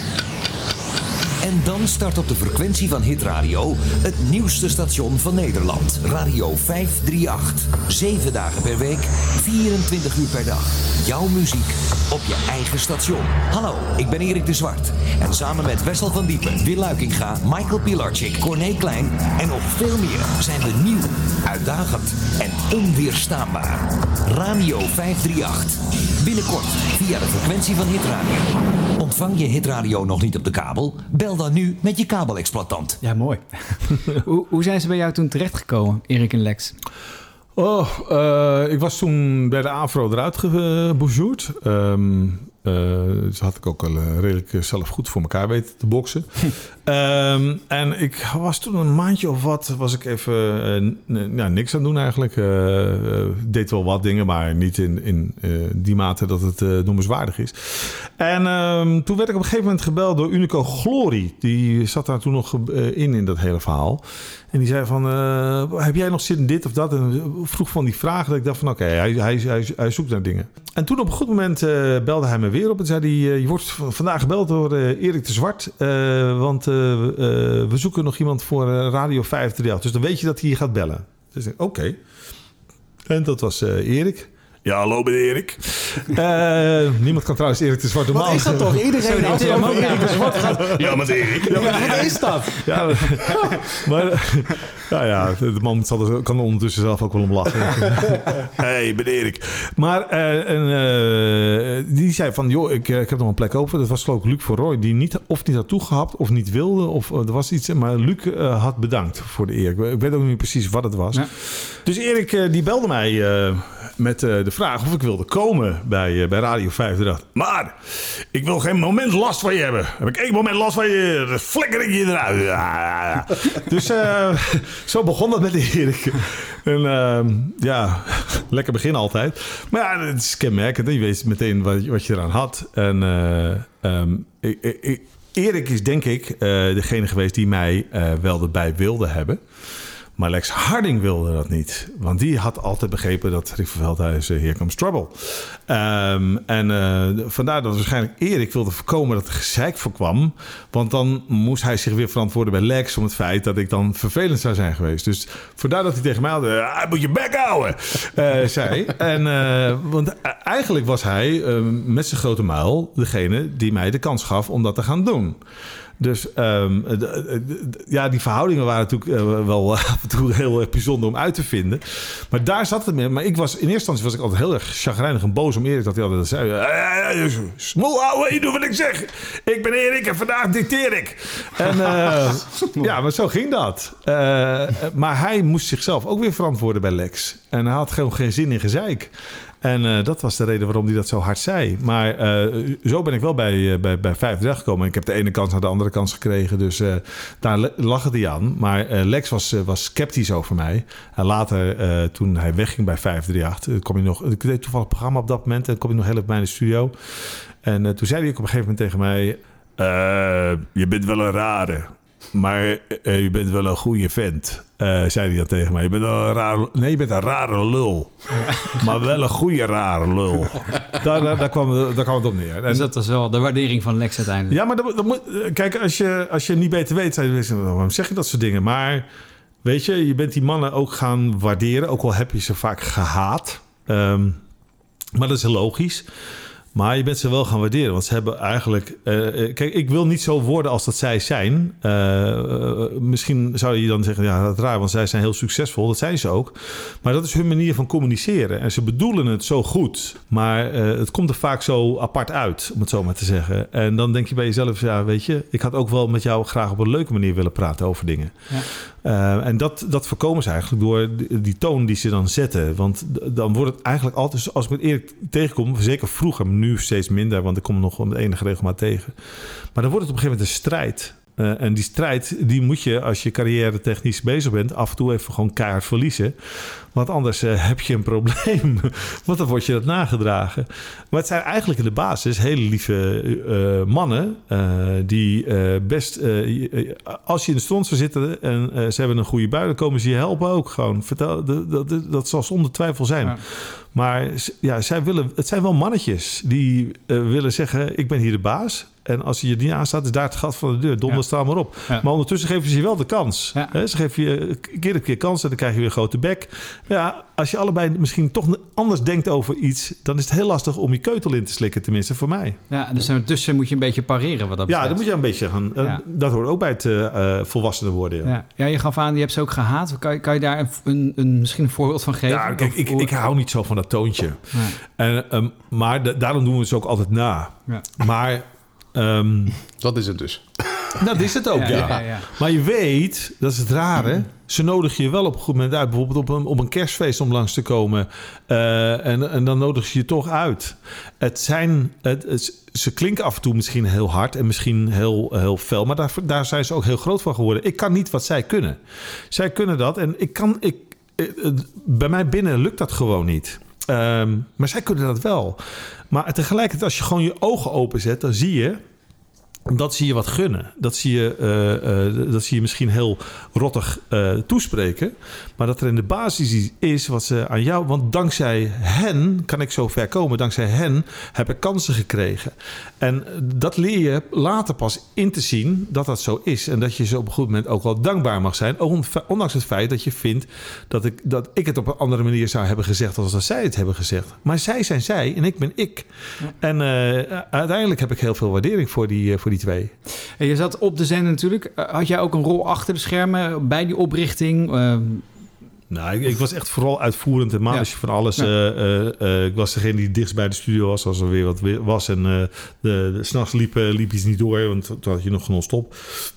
Speaker 9: En dan start op de frequentie van Hitradio het nieuwste station van Nederland. Radio vijf drie acht. Zeven dagen per week, vierentwintig uur per dag. Jouw muziek op je eigen station. Hallo, ik ben Erik de Zwart. En samen met Wessel van Diepen, Wil Luikinga, Michael Pilarczyk, Corné Klein en nog veel meer zijn we nieuw, uitdagend en onweerstaanbaar. Radio vijf drie acht. Binnenkort via de frequentie van Hitradio. Ontvang je Hitradio nog niet op de kabel? Bel dan nu met je kabelexploitant.
Speaker 8: Ja, mooi. hoe, hoe zijn ze bij jou toen terechtgekomen, Erik en Lex?
Speaker 1: Oh, uh, ik was toen bij de AVRO eruit gebougeerd. Um, uh, dus had ik ook al uh, redelijk zelf goed voor elkaar weten te boksen. um, en ik was toen een maandje of wat, was ik even uh, n- ja, niks aan doen eigenlijk. Uh, uh, deed wel wat dingen, maar niet in, in uh, die mate dat het uh, noemenswaardig is. En um, toen werd ik op een gegeven moment gebeld door Unico Glory. Die zat daar toen nog uh, in, in dat hele verhaal. En die zei van, uh, heb jij nog zin in dit of dat? En vroeg van die vragen dat ik dacht van, oké, okay, hij, hij, hij, hij zoekt naar dingen. En toen op een goed moment uh, belde hij me weer op en zei hij, uh, je wordt vandaag gebeld door uh, Erik de Zwart. Uh, want uh, uh, we zoeken nog iemand voor uh, Radio vijf drie acht. Dus dan weet je dat hij je gaat bellen. Dus ik oké. Okay. En dat was uh, Erik. Ja, hallo met Erik. Uh, niemand kan trouwens Erik de Zwart normaal.
Speaker 5: Wat is dat toch? Iedereen
Speaker 1: als
Speaker 5: het over Erik de Zwart gaat.
Speaker 1: Ja, met Erik. Ja,
Speaker 5: ja, wat is dat?
Speaker 1: Ja, maar nou ja, de man zal er, kan er ondertussen zelf ook wel om lachen. Hey, ben Erik. Maar uh, en, uh, die zei van, joh, ik, ik heb nog een plek open. Dat was geloof ik Luc van Rooij, die niet, of niet had toegehapt of niet wilde. Of uh, er was iets, maar Luc uh, had bedankt voor de eer. Ik weet ook niet precies wat het was. Ja. Dus Erik uh, die belde mij uh, met uh, de vraag of ik wilde komen bij, uh, bij Radio vijf drie acht. Maar ik wil geen moment last van je hebben. Heb ik één moment last van je, dan flikker ik je eruit. Ja, ja, ja. Dus uh, zo begon dat met Erik. En uh, ja, lekker begin altijd. Maar ja, het is kenmerkend. Je weet meteen wat, wat je eraan had. En uh, um, ik, ik, Erik is denk ik uh, degene geweest die mij uh, wel erbij wilde hebben. Maar Lex Harding wilde dat niet. Want die had altijd begrepen dat Rick van Veldhuizen uh, Here Comes Trouble. Um, en uh, vandaar dat waarschijnlijk Erik wilde voorkomen dat er gezeik voorkwam. Want dan moest hij zich weer verantwoorden bij Lex om het feit dat ik dan vervelend zou zijn geweest. Dus vandaar dat hij tegen mij had, hij moet je bek houden, uh, zei. En, uh, want eigenlijk was hij uh, met zijn grote muil degene die mij de kans gaf om dat te gaan doen. Dus um, d- d- d- ja, die verhoudingen waren natuurlijk uh, wel uh, af en toe heel erg bijzonder om uit te vinden. Maar daar zat het mee. Maar ik was, in eerste instantie was ik altijd heel erg chagrijnig en boos om Erik dat hij altijd zei. Uh, Smol houden, je doet wat ik zeg. Ik ben Erik en vandaag dicteer ik. En uh, ja, maar zo ging dat. Uh, maar hij moest zichzelf ook weer verantwoorden bij Lex. En hij had gewoon geen zin in gezeik. En uh, dat was de reden waarom hij dat zo hard zei. Maar uh, zo ben ik wel bij, uh, bij, bij vijf drie acht gekomen. En ik heb de ene kans naar de andere kans gekregen. Dus uh, daar lag het hij aan. Maar uh, Lex was, uh, was sceptisch over mij. En later, uh, toen hij wegging bij vijf drie acht... Uh, kom je nog, ik deed toevallig een programma op dat moment. En kom je nog heel even bij in de studio. En uh, toen zei hij ook op een gegeven moment tegen mij... Uh, je bent wel een rare... Maar uh, je bent wel een goede vent, uh, zei hij dat tegen mij. Je bent wel een rare... Nee, je bent een rare lul. Maar wel een goede rare lul. Daar, daar, daar, kwam, daar kwam het op neer. En,
Speaker 8: dus dat was wel de waardering van Lex uiteindelijk.
Speaker 1: Ja, maar dat, dat moet, kijk, als je, als je niet beter weet, zei je, waarom zeg je dat soort dingen? Maar weet je, je bent die mannen ook gaan waarderen. Ook al heb je ze vaak gehaat. Um, maar dat is logisch. Maar je bent ze wel gaan waarderen. Want ze hebben eigenlijk... Uh, kijk, ik wil niet zo worden als dat zij zijn. Uh, misschien zou je dan zeggen... Ja, dat is raar, want zij zijn heel succesvol. Dat zijn ze ook. Maar dat is hun manier van communiceren. En ze bedoelen het zo goed. Maar uh, het komt er vaak zo apart uit, om het zo maar te zeggen. En dan denk je bij jezelf... Ja, weet je... Ik had ook wel met jou graag op een leuke manier willen praten over dingen. Ja. Uh, en dat, dat voorkomen ze eigenlijk door die, die toon die ze dan zetten. Want dan wordt het eigenlijk altijd... Als ik met Erik tegenkom, zeker vroeger... nu steeds minder, want ik kom hem nog met enige regelmaat tegen. Maar dan wordt het op een gegeven moment een strijd. Uh, en die strijd, die moet je als je carrière technisch bezig bent... af en toe even gewoon keihard verliezen. Want anders uh, heb je een probleem. Want dan word je dat nagedragen. Maar het zijn eigenlijk in de basis hele lieve uh, mannen... Uh, die uh, best... Uh, als je in de stront zou zitten en uh, ze hebben een goede bui... dan komen ze je helpen ook gewoon. Vertel, dat, dat, dat zal zonder twijfel zijn. Ja. Maar ja, zij willen, het zijn wel mannetjes die uh, willen zeggen... ik ben hier de baas... En als je er niet aanstaat, is daar het gat van de deur. Donder, ja. sta maar op. Ja. Maar ondertussen geven ze je wel de kans. Ja. He, ze geven je keer op keer kans en dan krijg je weer een grote bek. Ja, als je allebei misschien toch anders denkt over iets... dan is het heel lastig om je keutel in te slikken, tenminste voor mij.
Speaker 8: Ja, dus tussen moet je een beetje pareren wat dat betreft.
Speaker 1: Ja, dan moet je een beetje gaan... Ja. Dat hoort ook bij het uh, volwassenen worden. Ja.
Speaker 8: Ja. ja, je gaf aan, je hebt ze ook gehaat. Kan je, kan je daar een, een, een, misschien een voorbeeld van geven?
Speaker 1: Ja, kijk, ik, ik hou niet zo van dat toontje. Ja. En, um, maar de, daarom doen we het ook altijd na. Ja. Maar... Um,
Speaker 5: dat is het dus.
Speaker 1: Dat is het ook, ja. ja. ja, ja. Maar je weet, dat is het rare... ze nodigen je wel op een goed moment uit. Bijvoorbeeld op een, op een kerstfeest om langs te komen. Uh, en, en dan nodigen ze je toch uit. Het zijn, het, het, ze klinken af en toe misschien heel hard... en misschien heel, heel fel. Maar daar, daar zijn ze ook heel groot van geworden. Ik kan niet wat zij kunnen. Zij kunnen dat. En ik kan... Ik, bij mij binnen lukt dat gewoon niet. Um, maar zij kunnen dat wel. Maar tegelijkertijd, als je gewoon je ogen openzet... dan zie je... dat zie je wat gunnen. Dat zie je, uh, uh, dat zie je misschien heel rottig uh, toespreken. Maar dat er in de basis is wat ze aan jou... Want dankzij hen kan ik zo ver komen. Dankzij hen heb ik kansen gekregen. En dat leer je later pas in te zien dat dat zo is. En dat je zo op een goed moment ook wel dankbaar mag zijn. Ondanks het feit dat je vindt dat ik, dat ik het op een andere manier zou hebben gezegd... als dat zij het hebben gezegd. Maar zij zijn zij en ik ben ik. Ja. En uh, uiteindelijk heb ik heel veel waardering voor die, uh, voor die twee.
Speaker 8: En je zat op de zender natuurlijk. Had jij ook een rol achter de schermen bij die oprichting? Uh...
Speaker 1: Nou, ik, ik was echt vooral uitvoerend en manetje ja. van alles. Ja. Uh, uh, uh, ik was degene die dichtst bij de studio was als er weer wat was. En uh, de, de, 's nachts liep, uh, liep iets niet door, want toen had je nog non-stop.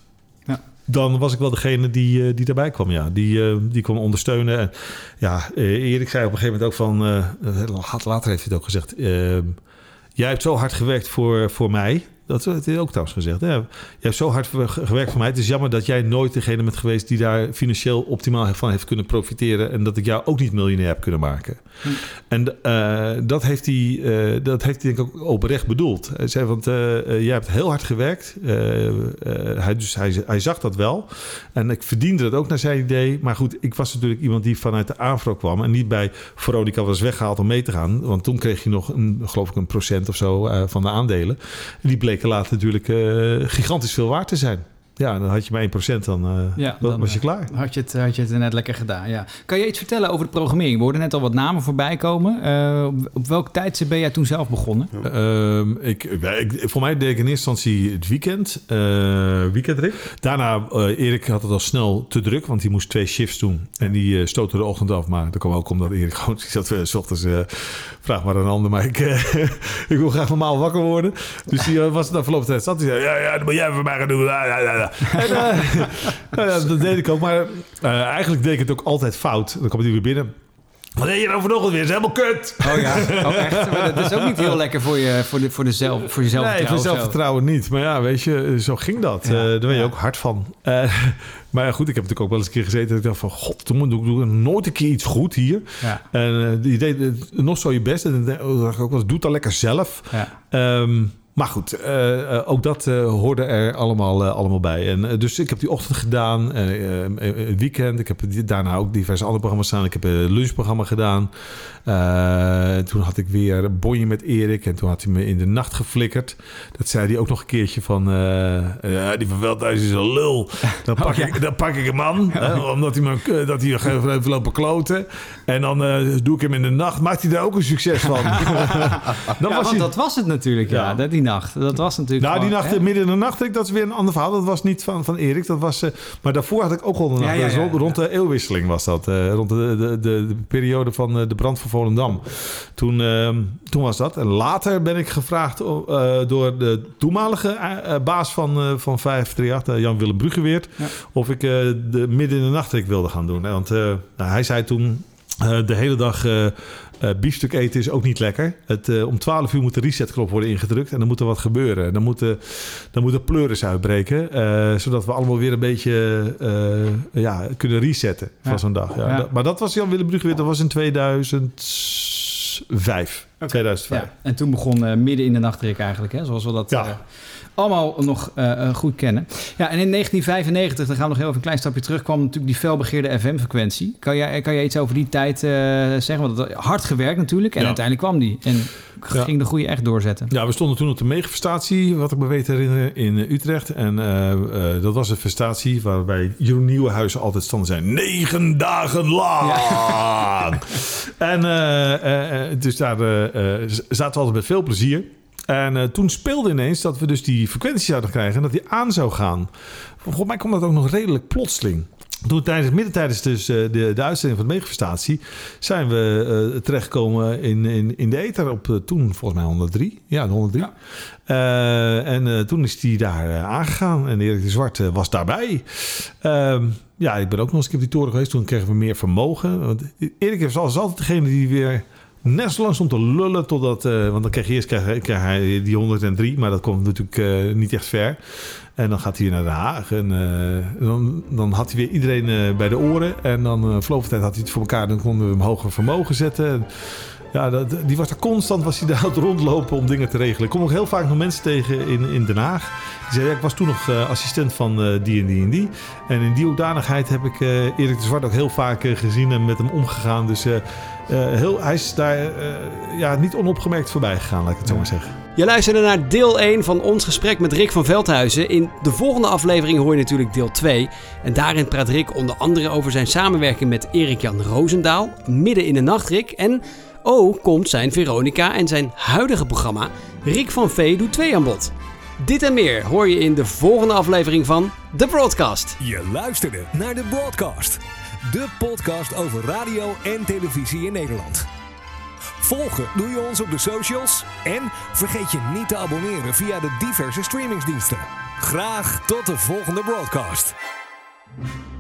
Speaker 1: Ja. Dan was ik wel degene die, uh, die daarbij kwam, ja. Die, uh, die kwam ondersteunen. En, ja, uh, Erik zei op een gegeven moment ook van... Uh, later heeft hij het ook gezegd... Uh, jij hebt zo hard gewerkt voor, voor mij... Dat heeft hij ook trouwens gezegd. Ja, je hebt zo hard gewerkt voor mij. Het is jammer dat jij nooit degene bent geweest... die daar financieel optimaal van heeft kunnen profiteren... en dat ik jou ook niet miljonair heb kunnen maken. Hm. En uh, dat, heeft hij, uh, dat heeft hij denk ik ook oprecht bedoeld. Hij zei, want uh, uh, jij hebt heel hard gewerkt. Uh, uh, hij, dus hij, hij zag dat wel. En ik verdiende dat ook naar zijn idee. Maar goed, ik was natuurlijk iemand die vanuit de AVRO kwam... en niet bij Veronica was weggehaald om mee te gaan. Want toen kreeg je nog, een, geloof ik, een procent of zo uh, van de aandelen. En die bleek later natuurlijk uh, gigantisch veel waard te zijn. Ja, dan had je maar één procent, dan, uh, ja, dan was je klaar.
Speaker 8: Had je, het, had je het net lekker gedaan, ja. Kan je iets vertellen over de programmering? We hoorden net al wat namen voorbij komen. Uh, op, op welk tijdstip ben jij toen zelf begonnen?
Speaker 1: Ja. Uh, ik, ik, voor mij deed ik in eerste instantie het weekend. Uh, weekendrik. Daarna, uh, Erik had het al snel te druk, want hij moest twee shifts doen. En die uh, stootte de ochtend af. Maar dat kwam ook omdat Erik gewoon... Ik zat uh, 's ochtends, uh, vraag maar een ander, maar ik, uh, ik wil graag normaal wakker worden. Dus die uh, was de afgelopen tijd zat. Hij zei, ja, ja, dat moet jij voor mij gaan doen. Ja, ja, ja. En, uh, nou ja, dat deed ik ook. Maar uh, eigenlijk deed ik het ook altijd fout. Dan kwam hij weer binnen. Wat deed je nou vanochtend weer? Dat is helemaal kut.
Speaker 8: Oh ja, oh echt? Maar dat is ook niet heel lekker voor je, voor de, voor de zelf, voor jezelf.
Speaker 1: Nee, voor zelfvertrouwen niet. Maar ja, weet je, zo ging dat. Ja, uh, daar ben je ja. ook hard van. Uh, maar ja, goed, ik heb natuurlijk ook wel eens een keer gezeten... dat ik dacht van, god, toen doe ik doe nooit een keer iets goed hier. Ja. En uh, je deed uh, nog zo je best. En dan dacht ik ook wel, doe het dan lekker zelf. Ja. Um, Maar goed, uh, ook dat uh, hoorde er allemaal, uh, allemaal bij. En, uh, dus ik heb die ochtend gedaan, uh, uh, het weekend. Ik heb daarna ook diverse andere programma's gedaan. Ik heb een lunchprogramma gedaan. Uh, toen had ik weer bonje met Erik. En toen had hij me in de nacht geflikkerd. Dat zei hij ook nog een keertje van... Uh, uh, die van Veldhuis is een lul. Dan pak, oh, ja. ik, dan pak ik hem aan. Ja. Hè, omdat hij me dat hij even heeft lopen kloten. En dan uh, doe ik hem in de nacht. Maakt hij daar ook een succes van.
Speaker 8: dan ja, was want je... dat was het natuurlijk. Ja, ja. Dat, die nacht. Dat was natuurlijk
Speaker 1: nou,
Speaker 8: gewoon,
Speaker 1: die nacht,
Speaker 8: hè?
Speaker 1: midden in de nacht, dat is weer een ander verhaal. Dat was niet van, van Erik. Dat was, uh, maar daarvoor had ik ook al een nacht. Ja, ja, ja, rond, rond de eeuwwisseling was dat. Uh, rond de, de, de, de periode van uh, de brand van Volendam. Toen, uh, toen was dat. En later ben ik gevraagd uh, door de toenmalige uh, baas van, uh, van vijf drie acht, uh, Jan-Willem Bruggeweert, ja. of ik uh, de midden in de nacht wilde gaan doen. Want uh, nou, hij zei toen... Uh, de hele dag uh, uh, biefstuk eten is ook niet lekker. Het, uh, om twaalf uur moet de resetknop worden ingedrukt en dan moet er wat gebeuren. Dan moeten, dan moeten pleuris uitbreken, uh, zodat we allemaal weer een beetje uh, ja, kunnen resetten van ja. zo'n dag. Ja. Ja. Maar dat was Jan Willem Brugenwitt, dat was in tweeduizend vijf. Okay. tweeduizend vijf.
Speaker 8: Ja. En toen begon uh, midden in de nacht Rick eigenlijk, hè? Zoals we dat ja. uh, allemaal nog uh, goed kennen. Ja, en in negentien vijfennegentig, dan gaan we nog heel even een klein stapje terug, kwam natuurlijk die felbegeerde F M-frequentie. Kan jij, kan jij iets over die tijd uh, zeggen? Want het hard gewerkt natuurlijk en ja. uiteindelijk kwam die. En ging ja. de goede echt doorzetten.
Speaker 1: Ja, we stonden toen op de megastatie, wat ik me weet herinneren, in Utrecht. En uh, uh, dat was een statie waarbij Jeroen Nieuwenhuizen altijd standen zijn. Negen dagen lang! Ja. En uh, uh, dus daar uh, uh, zaten we altijd met veel plezier. En uh, toen speelde ineens dat we dus die frequentie zouden krijgen en dat die aan zou gaan. Volgens mij kwam dat ook nog redelijk plotseling. Toen tijdens, midden tijdens dus, uh, de, de uitzending van de megastatie zijn we uh, terechtgekomen in, in, in de ether op uh, toen volgens mij honderd drie. Ja, de honderd drie. Ja. Uh, en uh, toen is die daar uh, aangegaan en Erik de Zwart uh, was daarbij. Uh, ja, ik ben ook nog eens een keer op die toren geweest. Toen kregen we meer vermogen. Want Erik was altijd degene die weer net zo lang stond te lullen totdat... Uh, want dan kreeg je eerst kreeg, kreeg hij die honderd drie, maar dat komt natuurlijk uh, niet echt ver. En dan gaat hij naar Den Haag en uh, dan, dan had hij weer iedereen uh, bij de oren. En dan uh, verloop van tijd had hij het voor elkaar. Dan konden we hem hoger vermogen zetten. En, ja, dat, die was er constant was hij daar aan het rondlopen om dingen te regelen. Ik kom ook heel vaak nog mensen tegen in, in Den Haag. Die zeiden, ja, ik was toen nog uh, assistent van uh, die en die en die. En in die hoedanigheid heb ik uh, Erik de Zwart ook heel vaak uh, gezien en met hem omgegaan. Dus uh, uh, heel, hij is daar uh, ja, niet onopgemerkt voorbij gegaan, laat ik het zo maar zeggen.
Speaker 4: Je luisterde naar deel één van ons gesprek met Rick van Veldhuizen. In de volgende aflevering hoor je natuurlijk deel twee. En daarin praat Rick onder andere over zijn samenwerking met Erik-Jan Roosendaal. Midden in de nacht, Rick. En ook komt zijn Veronica en zijn huidige programma Rick van Vee doet twee aan bod. Dit en meer hoor je in de volgende aflevering van The Broadcast.
Speaker 2: Je luisterde naar The Broadcast. De podcast over radio en televisie in Nederland. Volgen doe je ons op de socials. En vergeet je niet te abonneren via de diverse streamingsdiensten. Graag tot de volgende Broadcast.